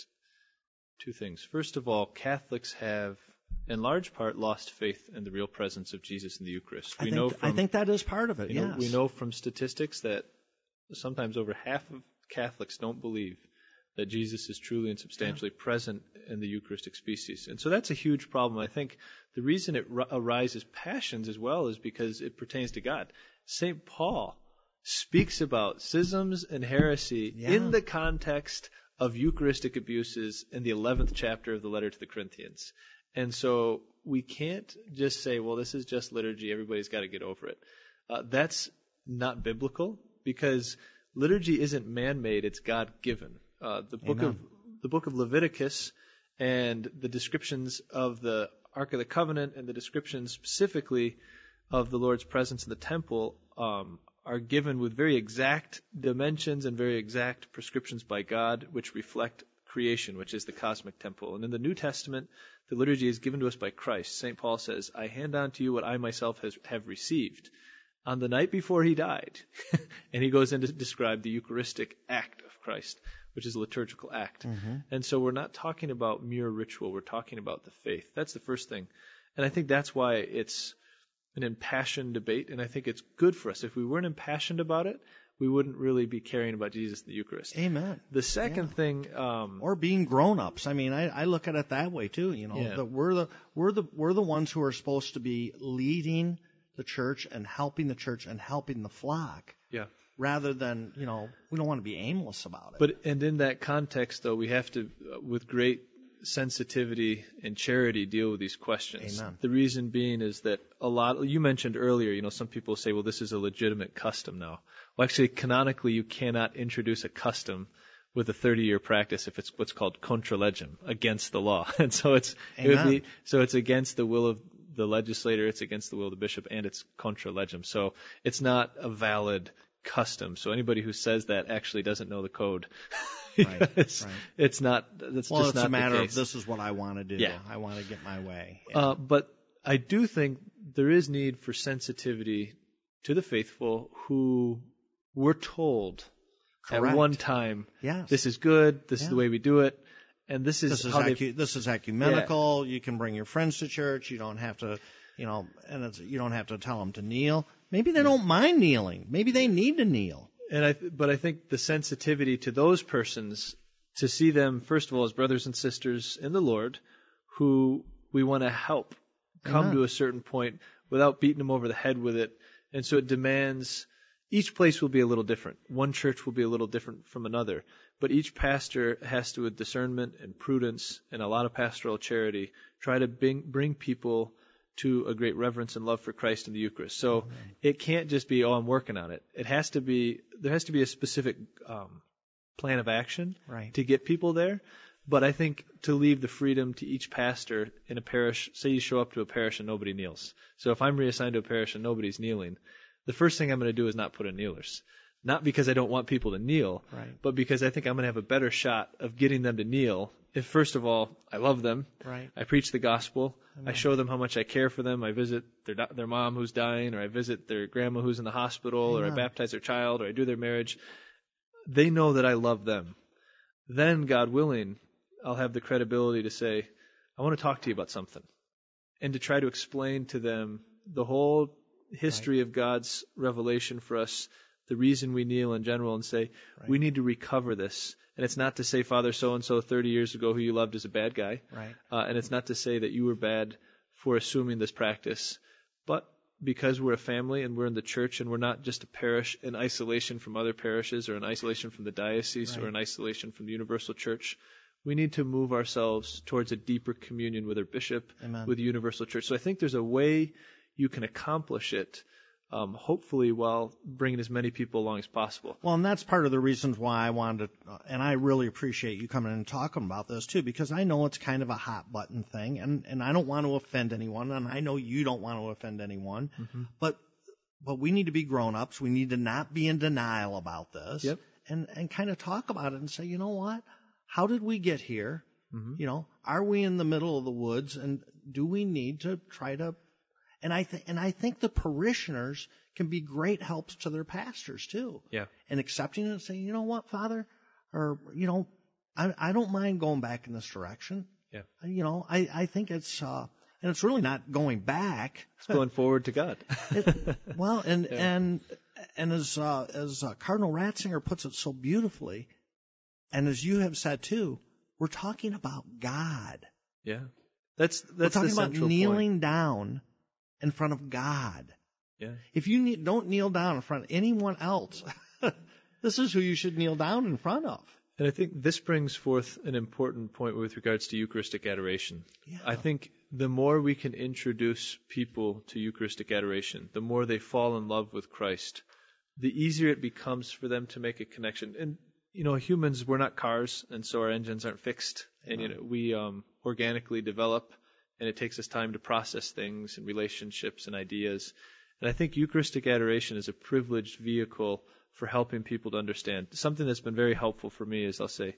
two things. First of all, Catholics have, in large part, lost faith in the real presence of Jesus in the Eucharist. I we think, know from, I think that is part of it. You know, yes. We know from statistics that sometimes over half of Catholics don't believe that Jesus is truly and substantially yeah. present in the Eucharistic species. And so that's a huge problem. I think the reason it r- arises passions as well is because it pertains to God. Saint Paul speaks about schisms and heresy yeah. in the context of Eucharistic abuses in the eleventh chapter of the letter to the Corinthians. And so we can't just say, well, this is just liturgy, everybody's got to get over it. Uh, that's not biblical, because liturgy isn't man-made, it's God-given. Uh, the book Amen. of the book of Leviticus and the descriptions of the Ark of the Covenant and the descriptions specifically of the Lord's presence in the temple um, are given with very exact dimensions and very exact prescriptions by God, which reflect creation, which is the cosmic temple. And in the New Testament, the liturgy is given to us by Christ. Saint Paul says, I hand on to you what I myself has, have received on the night before he died. And he goes in to describe the Eucharistic act of Christ, which is a liturgical act. Mm-hmm. And so we're not talking about mere ritual. We're talking about the faith. That's the first thing. And I think that's why it's an impassioned debate, and I think it's good for us. If we weren't impassioned about it, we wouldn't really be caring about Jesus in the Eucharist. Amen. The second yeah. thing, um, or being grown-ups. I mean, I, I look at it that way too. You know, yeah. that we're the we're the we're the ones who are supposed to be leading the church and helping the church and helping the flock. Yeah. Rather than, you know, we don't want to be aimless about it. But and in that context, though, we have to, uh, with great sensitivity and charity, deal with these questions. Amen. The reason being is that a lot, you mentioned earlier, you know, some people say, well, this is a legitimate custom now. Well, actually, canonically, you cannot introduce a custom with a thirty-year practice if it's what's called contra legem, against the law. And so it's it would be, so it's against the will of the legislator, it's against the will of the bishop, and it's contra legem. So it's not a valid custom. So anybody who says that actually doesn't know the code. Right, it's, right. it's not. That's well, just it's not a matter the of case. this is what I want to do. Yeah. I want to get my way. Yeah. Uh, but I do think there is need for sensitivity to the faithful who were told Correct. at one time, yes. this is good, this yeah. is the way we do it, and this is this is how ecu- they. This is ecumenical. Yeah. You can bring your friends to church. You don't have to, you know, and it's, you don't have to tell them to kneel. Maybe they don't mind kneeling. Maybe they need to kneel. And I, but I think the sensitivity to those persons, to see them, first of all, as brothers and sisters in the Lord, who we want to help come Amen. to a certain point without beating them over the head with it. And so it demands, each place will be a little different. One church will be a little different from another. But each pastor has to, with discernment and prudence and a lot of pastoral charity, try to bring, bring people to a great reverence and love for Christ in the Eucharist. So mm-hmm. it can't just be, oh, I'm working on it. It has to be, there has to be a specific um, plan of action right. to get people there. But I think to leave the freedom to each pastor in a parish, say you show up to a parish and nobody kneels. So if I'm reassigned to a parish and nobody's kneeling, the first thing I'm going to do is not put in kneelers. Not because I don't want people to kneel, Right. but because I think I'm going to have a better shot of getting them to kneel if, first of all, I love them. Right. I preach the gospel. Amen. I show them how much I care for them. I visit their their mom who's dying, or I visit their grandma who's in the hospital, Amen. or I baptize their child, or I do their marriage. They know that I love them. Then, God willing, I'll have the credibility to say, I want to talk to you about something, and to try to explain to them the whole history right. of God's revelation for us, the reason we kneel in general, and say, right. we need to recover this. And it's not to say Father so-and-so thirty years ago who you loved is a bad guy. Right. Uh, and it's not to say that you were bad for assuming this practice. But because we're a family and we're in the church and we're not just a parish in isolation from other parishes or in isolation from the diocese right. or in isolation from the universal church, we need to move ourselves towards a deeper communion with our bishop, Amen. with the universal church. So I think there's a way you can accomplish it, um, hopefully while bringing as many people along as possible. Well, and that's part of the reasons why I wanted to, uh, and I really appreciate you coming in and talking about this too, because I know it's kind of a hot button thing, and, and I don't want to offend anyone, and I know you don't want to offend anyone, mm-hmm. but but we need to be grown-ups. We need to not be in denial about this, yep. and, and kind of talk about it and say, you know what? How did we get here? Mm-hmm. You know, are we in the middle of the woods, and do we need to try to? And I think and I think the parishioners can be great helps to their pastors too. Yeah. And accepting it and saying, you know what, Father, or you know, I I don't mind going back in this direction. Yeah. You know, I I think it's uh and it's really not going back. It's going forward to God. it, well, and yeah. and and as uh, as uh, Cardinal Ratzinger puts it so beautifully, and as you have said too, we're talking about God. Yeah. That's that's we're talking the about central kneeling point. down in front of God. Yeah. If you ne- don't kneel down in front of anyone else, this is who you should kneel down in front of. And I think this brings forth an important point with regards to Eucharistic adoration. Yeah. I think the more we can introduce people to Eucharistic adoration, the more they fall in love with Christ, the easier it becomes for them to make a connection. And, you know, humans, we're not cars, and so our engines aren't fixed. And, you know, we um, organically develop, and it takes us time to process things and relationships and ideas. And I think Eucharistic adoration is a privileged vehicle for helping people to understand. Something that's been very helpful for me is I'll say,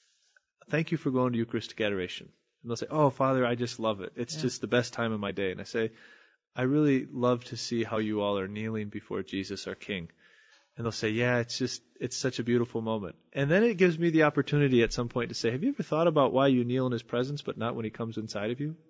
thank you for going to Eucharistic adoration. And they'll say, oh, Father, I just love it. It's yeah. just the best time of my day. And I say, I really love to see how you all are kneeling before Jesus, our King. And they'll say, yeah, it's just, it's such a beautiful moment. And then it gives me the opportunity at some point to say, have you ever thought about why you kneel in his presence, but not when he comes inside of you?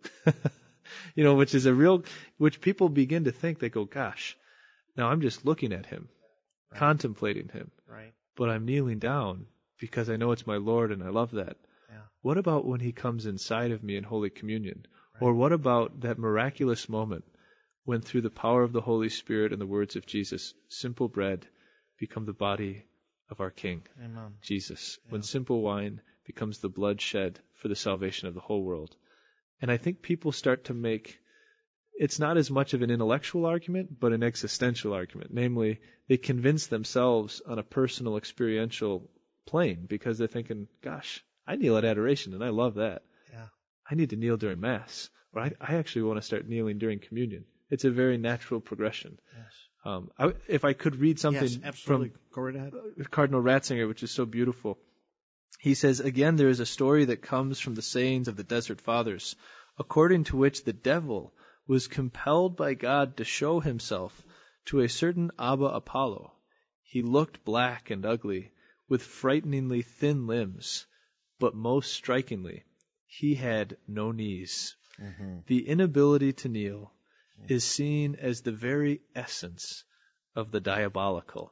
You know, which is a real, which people begin to think, they go, gosh, now I'm just looking at him, right. contemplating him, right. but I'm kneeling down because I know it's my Lord and I love that. Yeah. What about when he comes inside of me in Holy Communion? Right. Or what about that miraculous moment when through the power of the Holy Spirit and the words of Jesus, simple bread become the body of our King, Amen. Jesus, yeah. when simple wine becomes the blood shed for the salvation of the whole world. And I think people start to make, it's not as much of an intellectual argument, but an existential argument. Namely, they convince themselves on a personal, experiential plane because they're thinking, gosh, I kneel at adoration and I love that. Yeah. I need to kneel during Mass. Or I, I actually want to start kneeling during communion. It's a very natural progression. Yes. Um, I, if I could read something yes, absolutely. from Go right ahead. Cardinal Ratzinger, which is so beautiful. He says, again, there is a story that comes from the sayings of the Desert Fathers, according to which the devil was compelled by God to show himself to a certain Abba Apollo. He looked black and ugly, with frighteningly thin limbs, but most strikingly, he had no knees. Mm-hmm. The inability to kneel is seen as the very essence of the diabolical.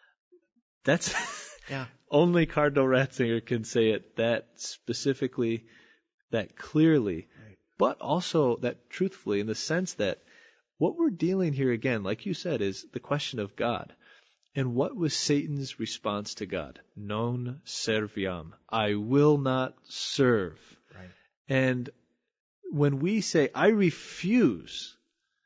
That's yeah. Only Cardinal Ratzinger can say it that specifically, that clearly, right. but also that truthfully, in the sense that what we're dealing here again, like you said, is the question of God. And what was Satan's response to God? Non serviam. I will not serve. Right. And when we say, I refuse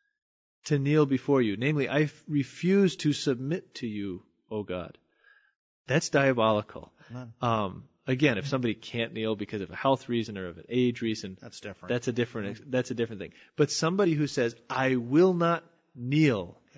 to kneel before you, namely, I refuse to submit to you, O God, that's diabolical. Um, again, if somebody can't kneel because of a health reason or of an age reason, that's different. That's a different. That's a different thing. But somebody who says, "I will not kneel yeah.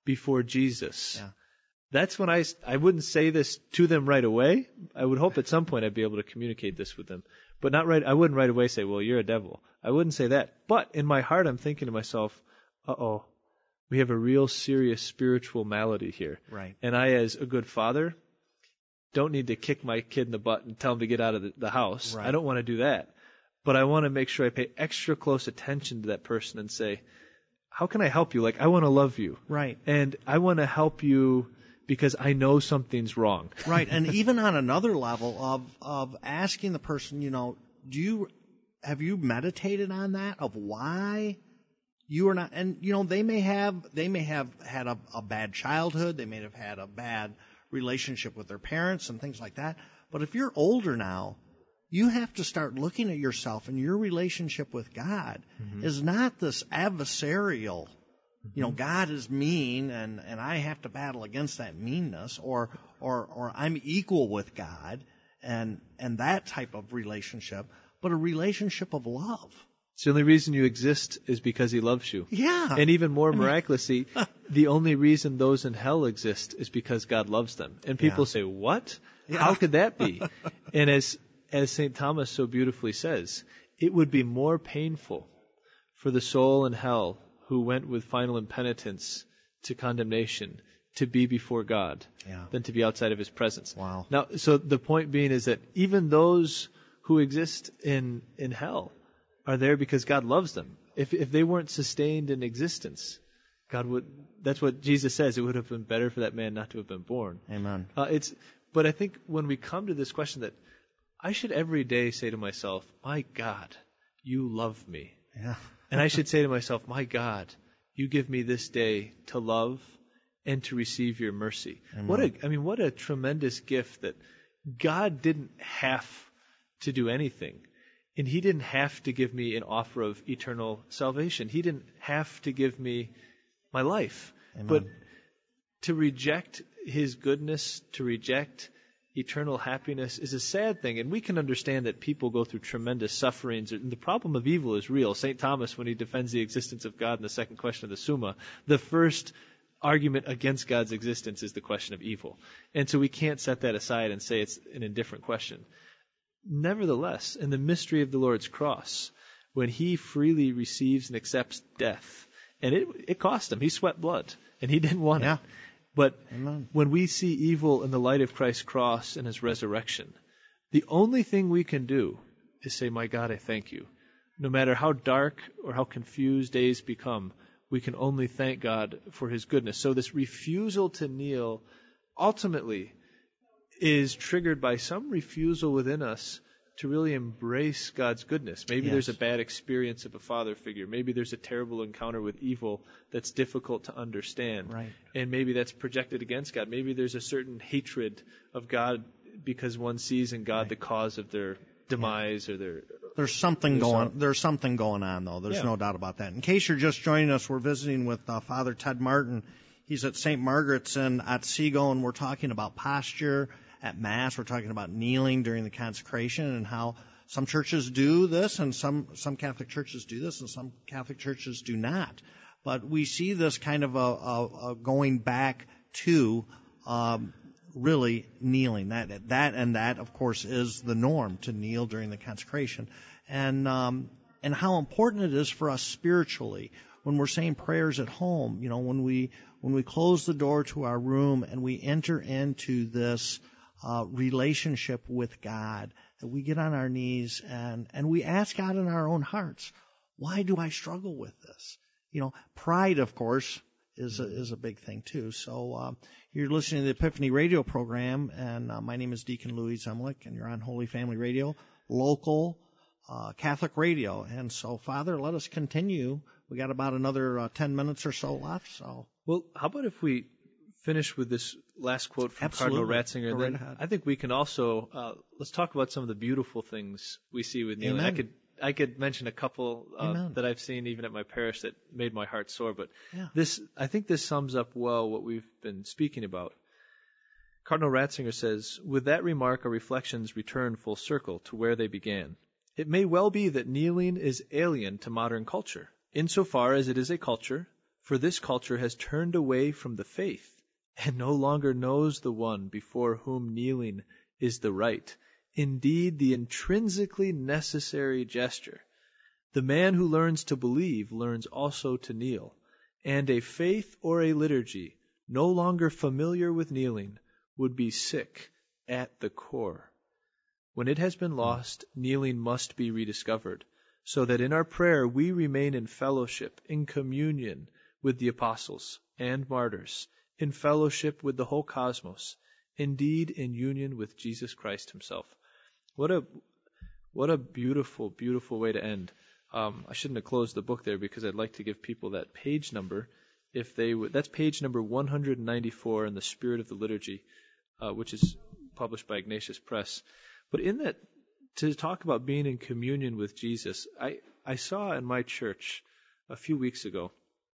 before Jesus. Yeah. That's when I, I wouldn't say this to them right away. I would hope at some point I'd be able to communicate this with them. But not right, I wouldn't right away say, well, you're a devil. I wouldn't say that. But in my heart, I'm thinking to myself, uh-oh, we have a real serious spiritual malady here. Right. And I, as a good father, don't need to kick my kid in the butt and tell him to get out of the, the house. Right. I don't want to do that. But I want to make sure I pay extra close attention to that person and say, how can I help you? Like, I want to love you. Right. And I want to help you because I know something's wrong. Right. And even on another level of, of asking the person, you know, do you, have you meditated on that of why you are not, and you know, they may have, they may have had a, a bad childhood. They may have had a bad relationship with their parents and things like that. But if you're older now, you have to start looking at yourself, and your relationship with God mm-hmm. is not this adversarial, mm-hmm. you know, God is mean and, and I have to battle against that meanness, or, or, or I'm equal with God and, and that type of relationship, but a relationship of love. It's the only reason you exist is because he loves you. Yeah. And even more miraculously, the only reason those in hell exist is because God loves them. And people yeah. say, what? Yeah. How could that be? And as as Saint Thomas so beautifully says, it would be more painful for the soul in hell who went with final impenitence to condemnation to be before God yeah. than to be outside of his presence. Wow. Now, so the point being is that even those who exist in, in hell are there because God loves them. If if they weren't sustained in existence, God would. That's what Jesus says. It would have been better for that man not to have been born. Amen. Uh, it's. But I think when we come to this question, that I should every day say to myself, "My God, you love me." Yeah. And I should say to myself, "My God, you give me this day to love and to receive your mercy." Amen. What a. I mean, what a tremendous gift that God didn't have to do anything. And he didn't have to give me an offer of eternal salvation. He didn't have to give me my life. Amen. But to reject his goodness, to reject eternal happiness is a sad thing. And we can understand that people go through tremendous sufferings. And the problem of evil is real. Saint Thomas, when he defends the existence of God in the second question of the Summa, the first argument against God's existence is the question of evil. And so we can't set that aside and say it's an indifferent question. Nevertheless, in the mystery of the Lord's cross, when he freely receives and accepts death, and it it cost him, he sweat blood, and he didn't want yeah. it. But Amen. When we see evil in the light of Christ's cross and his resurrection, the only thing we can do is say, "My God, I thank you." No matter how dark or how confused days become, we can only thank God for his goodness. So this refusal to kneel ultimately is triggered by some refusal within us to really embrace God's goodness. Maybe yes. there's a bad experience of a father figure. Maybe there's a terrible encounter with evil that's difficult to understand. Right. And maybe that's projected against God. Maybe there's a certain hatred of God because one sees in God right. the cause of their demise yeah. or their... There's something there's going. some, There's something going on, though. There's yeah. no doubt about that. In case you're just joining us, we're visiting with uh, Father Ted Martin. He's at Saint Margaret's in Otsego, and we're talking about posture at Mass. We're talking about kneeling during the consecration and how some churches do this and some, some Catholic churches do this and some Catholic churches do not. But we see this kind of a, a, a going back to um, really kneeling. That that and that, of course, is the norm, to kneel during the consecration. And um, and how important it is for us spiritually when we're saying prayers at home. You know, when we when we close the door to our room and we enter into this Uh, relationship with God, that we get on our knees and, and we ask God in our own hearts, why do I struggle with this? You know, pride, of course, is a, is a big thing too. So uh, you're listening to the Epiphany radio program, and uh, my name is Deacon Louis Zemlick, and you're on Holy Family Radio, local uh, Catholic radio. And so, Father, let us continue. We got about another uh, ten minutes or so left. So, well, how about if we finish with this last quote from Absolutely. Cardinal Ratzinger? Go then right ahead. I think we can also uh, let's talk about some of the beautiful things we see with kneeling. Amen. I could I could mention a couple uh, that I've seen even at my parish that made my heart sore. But yeah. this I think this sums up well what we've been speaking about. Cardinal Ratzinger says, "With that remark, our reflections return full circle to where they began. It may well be that kneeling is alien to modern culture, insofar as it is a culture, For this culture has turned away from the faith and no longer knows the one before whom kneeling is the right, indeed the intrinsically necessary gesture. The man who learns to believe learns also to kneel, and a faith or a liturgy no longer familiar with kneeling would be sick at the core. When it has been lost, kneeling must be rediscovered, so that in our prayer we remain in fellowship, in communion with the apostles and martyrs, in fellowship with the whole cosmos, indeed in union with Jesus Christ himself. What a what a beautiful, beautiful way to end. Um, I shouldn't have closed the book there because I'd like to give people that page number. If they would, that's page number one hundred ninety-four in the Spirit of the Liturgy, uh, which is published by Ignatius Press. But in that, to talk about being in communion with Jesus, I, I saw in my church a few weeks ago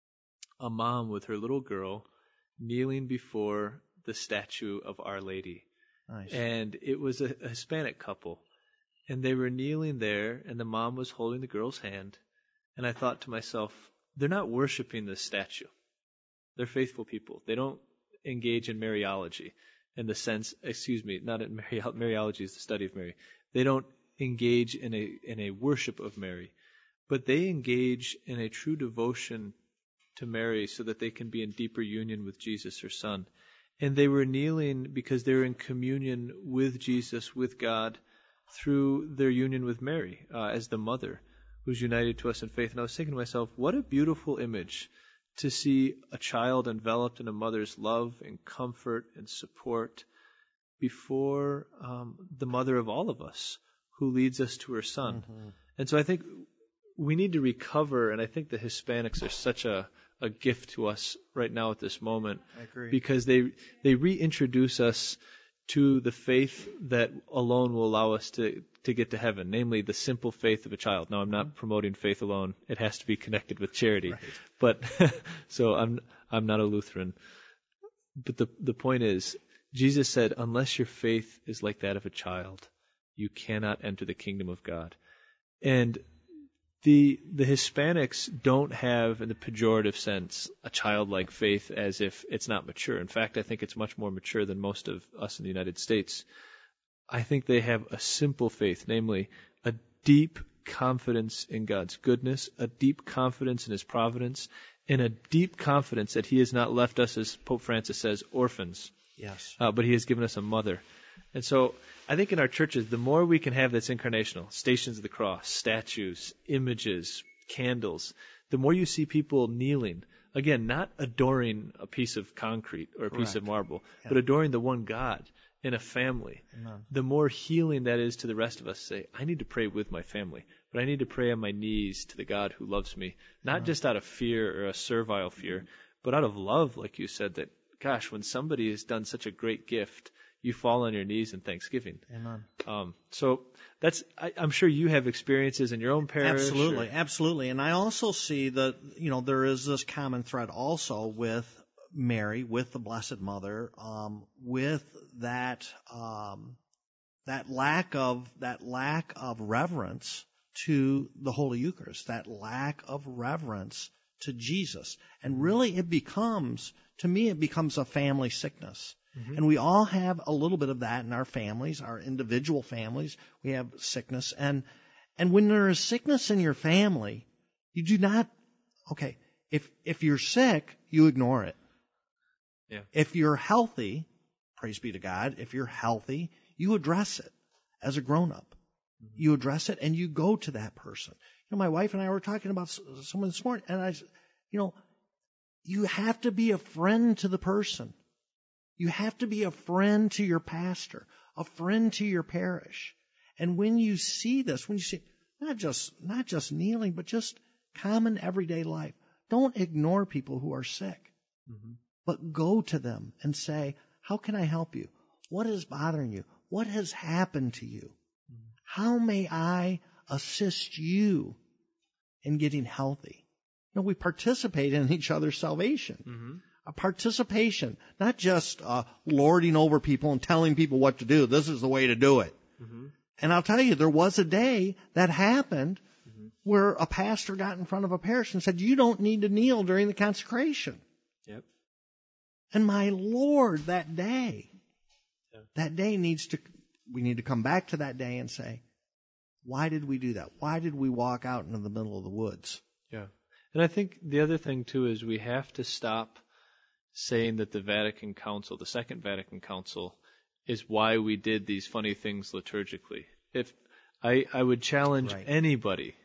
a mom with her little girl kneeling before the statue of Our Lady. Nice. And it was a, a Hispanic couple. And they were kneeling there, and the mom was holding the girl's hand. And I thought to myself, they're not worshiping this statue. They're faithful people. They don't engage in Mariology in the sense, excuse me, not in Mari- Mariology is the study of Mary. They don't engage in a in a worship of Mary, but they engage in a true devotion to Mary so that they can be in deeper union with Jesus, her son. And they were kneeling because they were in communion with Jesus, with God, through their union with Mary uh, as the mother who's united to us in faith. And I was thinking to myself, what a beautiful image to see a child enveloped in a mother's love and comfort and support before um, the mother of all of us who leads us to her son. Mm-hmm. And so I think we need to recover, and I think the Hispanics are such a, a gift to us right now at this moment. I agree. Because they they reintroduce us to the faith that alone will allow us to, to get to heaven, namely the simple faith of a child. Now, I'm not promoting faith alone. It has to be connected with charity. Right. But so I'm I'm not a Lutheran. But the the point is, Jesus said, unless your faith is like that of a child, you cannot enter the kingdom of God. And the the Hispanics don't have, in the pejorative sense, a childlike faith as if it's not mature. In fact, I think it's much more mature than most of us in the United States. I think they have a simple faith, namely a deep confidence in God's goodness, a deep confidence in His providence, and a deep confidence that He has not left us, as Pope Francis says, orphans. Yes. Uh, but He has given us a mother. And so I think in our churches, the more we can have that's incarnational, stations of the cross, statues, images, candles, the more you see people kneeling. Again, not adoring a piece of concrete or a Correct. piece of marble, Yeah. but adoring the one God in a family. Amen. The more healing that is to the rest of us. Say, I need to pray with my family, but I need to pray on my knees to the God who loves me, not Amen. just out of fear or a servile fear, but out of love, like you said, that, gosh, when somebody has done such a great gift, you fall on your knees in thanksgiving. Amen. Um, so that's, I, I'm sure you have experiences in your own parish. Absolutely, or... absolutely. And I also see that, you know, there is this common thread also with Mary, with the Blessed Mother, um, with that um, that lack of that lack of reverence to the Holy Eucharist, that lack of reverence to Jesus. And really it becomes, to me, it becomes a family sickness. Mm-hmm. And we all have a little bit of that in our families, our individual families. We have sickness. And and when there is sickness in your family, you do not, okay, if if you're sick, you ignore it. Yeah. If you're healthy, praise be to God, if you're healthy, you address it as a grown-up. Mm-hmm. You address it and you go to that person. You know, my wife and I were talking about someone this morning, and I, you know, you have to be a friend to the person. You have to be a friend to your pastor, a friend to your parish. And when you see this, when you see not just not just kneeling, but just common everyday life, don't ignore people who are sick. Mm-hmm. But go to them and say, how can I help you? What is bothering you? What has happened to you? Mm-hmm. How may I assist you in getting healthy? You know, we participate in each other's salvation. Mm-hmm. A participation, not just uh, lording over people and telling people what to do. This is the way to do it. Mm-hmm. And I'll tell you, there was a day that happened mm-hmm. where a pastor got in front of a parish and said, you don't need to kneel during the consecration. Yep. And my Lord, that day, Yeah. that day needs to, we need to come back to that day and say, why did we do that? Why did we walk out into the middle of the woods? Yeah. And I think the other thing, too, is we have to stop saying that the Vatican Council, the Second Vatican Council, is why we did these funny things liturgically. If I, I would challenge Right. anybody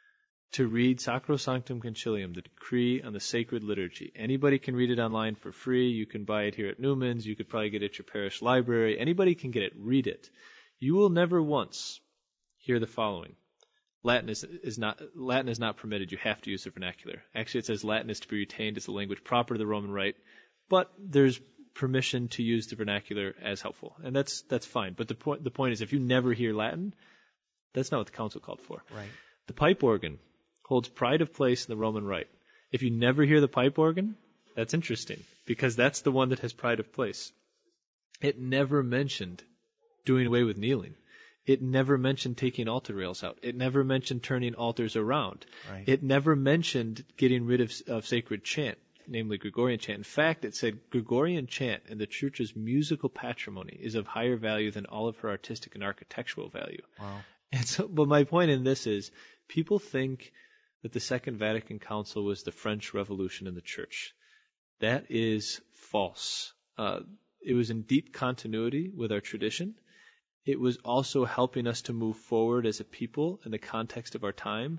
to read Sacrosanctum Concilium, the decree on the sacred liturgy. Anybody can read it online for free. You can buy it here at Newman's. You could probably get it at your parish library. Anybody can get it. Read it. You will never once hear the following. Latin is, is not Latin is not permitted. You have to use the vernacular. Actually, it says Latin is to be retained as a language proper to the Roman Rite, but there's permission to use the vernacular as helpful, and that's that's fine. But the point the point is, if you never hear Latin, that's not what the council called for. Right. The pipe organ holds pride of place in the Roman Rite. If you never hear the pipe organ, that's interesting, because that's the one that has pride of place. It never mentioned doing away with kneeling. It never mentioned taking altar rails out. It never mentioned turning altars around. Right. It never mentioned getting rid of, of sacred chant, namely Gregorian chant. In fact, it said Gregorian chant in the Church's musical patrimony is of higher value than all of her artistic and architectural value. Wow. And so, but my point in this is, people think that the Second Vatican Council was the French Revolution in the Church. That is false. Uh, it was in deep continuity with our tradition. It was also helping us to move forward as a people in the context of our time,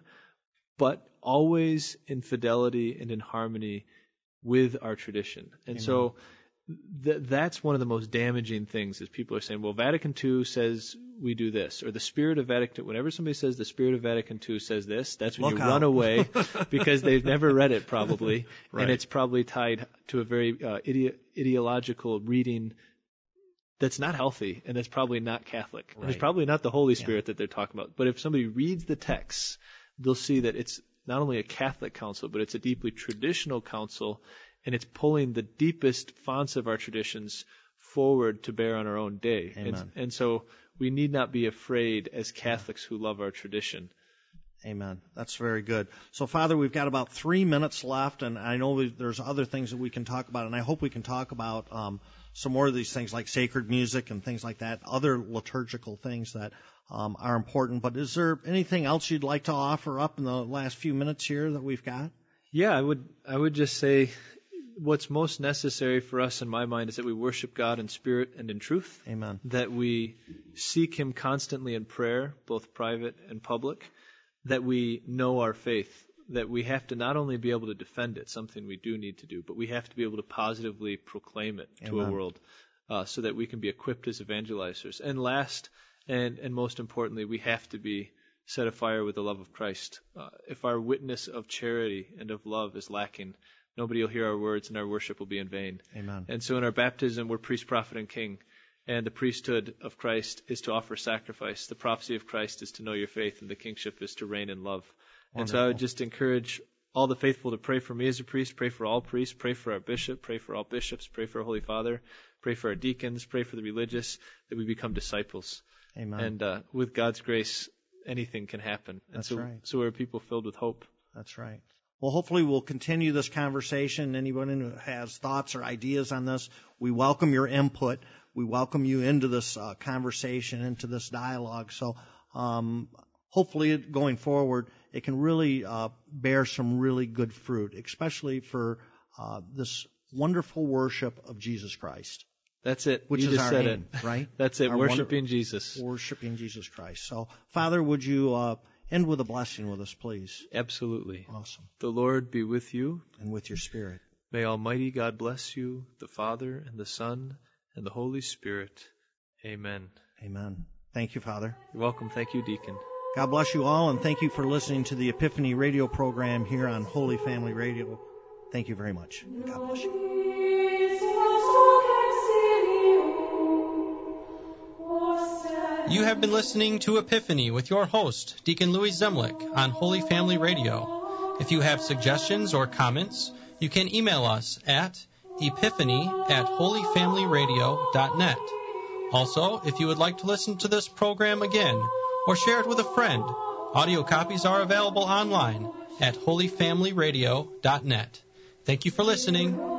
but always in fidelity and in harmony with our tradition. And Amen. so th- that's one of the most damaging things is people are saying, well, Vatican Two says we do this, or the spirit of Vatican, whenever somebody says the spirit of Vatican Two says this, that's when Look you out. run away because they've never read it probably, Right. and it's probably tied to a very uh, ide- ideological reading that's not healthy, and that's probably not Catholic. And it's Right. probably not the Holy Spirit that they're talking about. But if somebody reads the text, they'll see that it's not only a Catholic council, but it's a deeply traditional council, and it's pulling the deepest fonts of our traditions forward to bear on our own day. Amen. And, and so we need not be afraid as Catholics who love our tradition. Amen. That's very good. So, Father, we've got about three minutes left, and I know we, there's other things that we can talk about, and I hope we can talk about um, some more of these things like sacred music and things like that, other liturgical things that um, are important. But is there anything else you'd like to offer up in the last few minutes here that we've got? Yeah, I would I would just say what's most necessary for us in my mind is that we worship God in spirit and in truth. Amen. That we seek Him constantly in prayer, both private and public. That we know our faith. That we have to not only be able to defend it, something we do need to do, but we have to be able to positively proclaim it to Amen. a world uh, so that we can be equipped as evangelizers. And last and, and most importantly, we have to be set afire with the love of Christ. Uh, if our witness of charity and of love is lacking, nobody will hear our words and our worship will be in vain. Amen. And so in our baptism, we're priest, prophet, and king. And the priesthood of Christ is to offer sacrifice. The prophecy of Christ is to know your faith, and the kingship is to reign in love. Wonderful. And so I would just encourage all the faithful to pray for me as a priest, pray for all priests, pray for our bishop, pray for all bishops, pray for our Holy Father, pray for our deacons, pray for the religious, that we become disciples. Amen. And uh, with God's grace, anything can happen. And That's so, right. so we're people filled with hope. That's right. Well, hopefully we'll continue this conversation. Anyone who has thoughts or ideas on this, we welcome your input. We welcome you into this uh, conversation, into this dialogue. So um, hopefully going forward, it can really uh, bear some really good fruit, especially for uh, this wonderful worship of Jesus Christ. That's it. Which you is just our said aim, it. right? That's it. Our Worshiping wonder- Jesus. Worshiping Jesus Christ. So, Father, would you uh, end with a blessing with us, please? Absolutely. Awesome. The Lord be with you. And with your spirit. May Almighty God bless you, the Father and the Son and the Holy Spirit. Amen. Amen. Thank you, Father. You're welcome. Thank you, Deacon. God bless you all, and thank you for listening to the Epiphany radio program here on Holy Family Radio. Thank you very much. God bless you. You have been listening to Epiphany with your host, Deacon Louis Zemlick, on Holy Family Radio. If you have suggestions or comments, you can email us at epiphany at holy family radio dot net. Also, if you would like to listen to this program again or share it with a friend, Audio copies are available online at holy family radio dot net. Thank you for listening.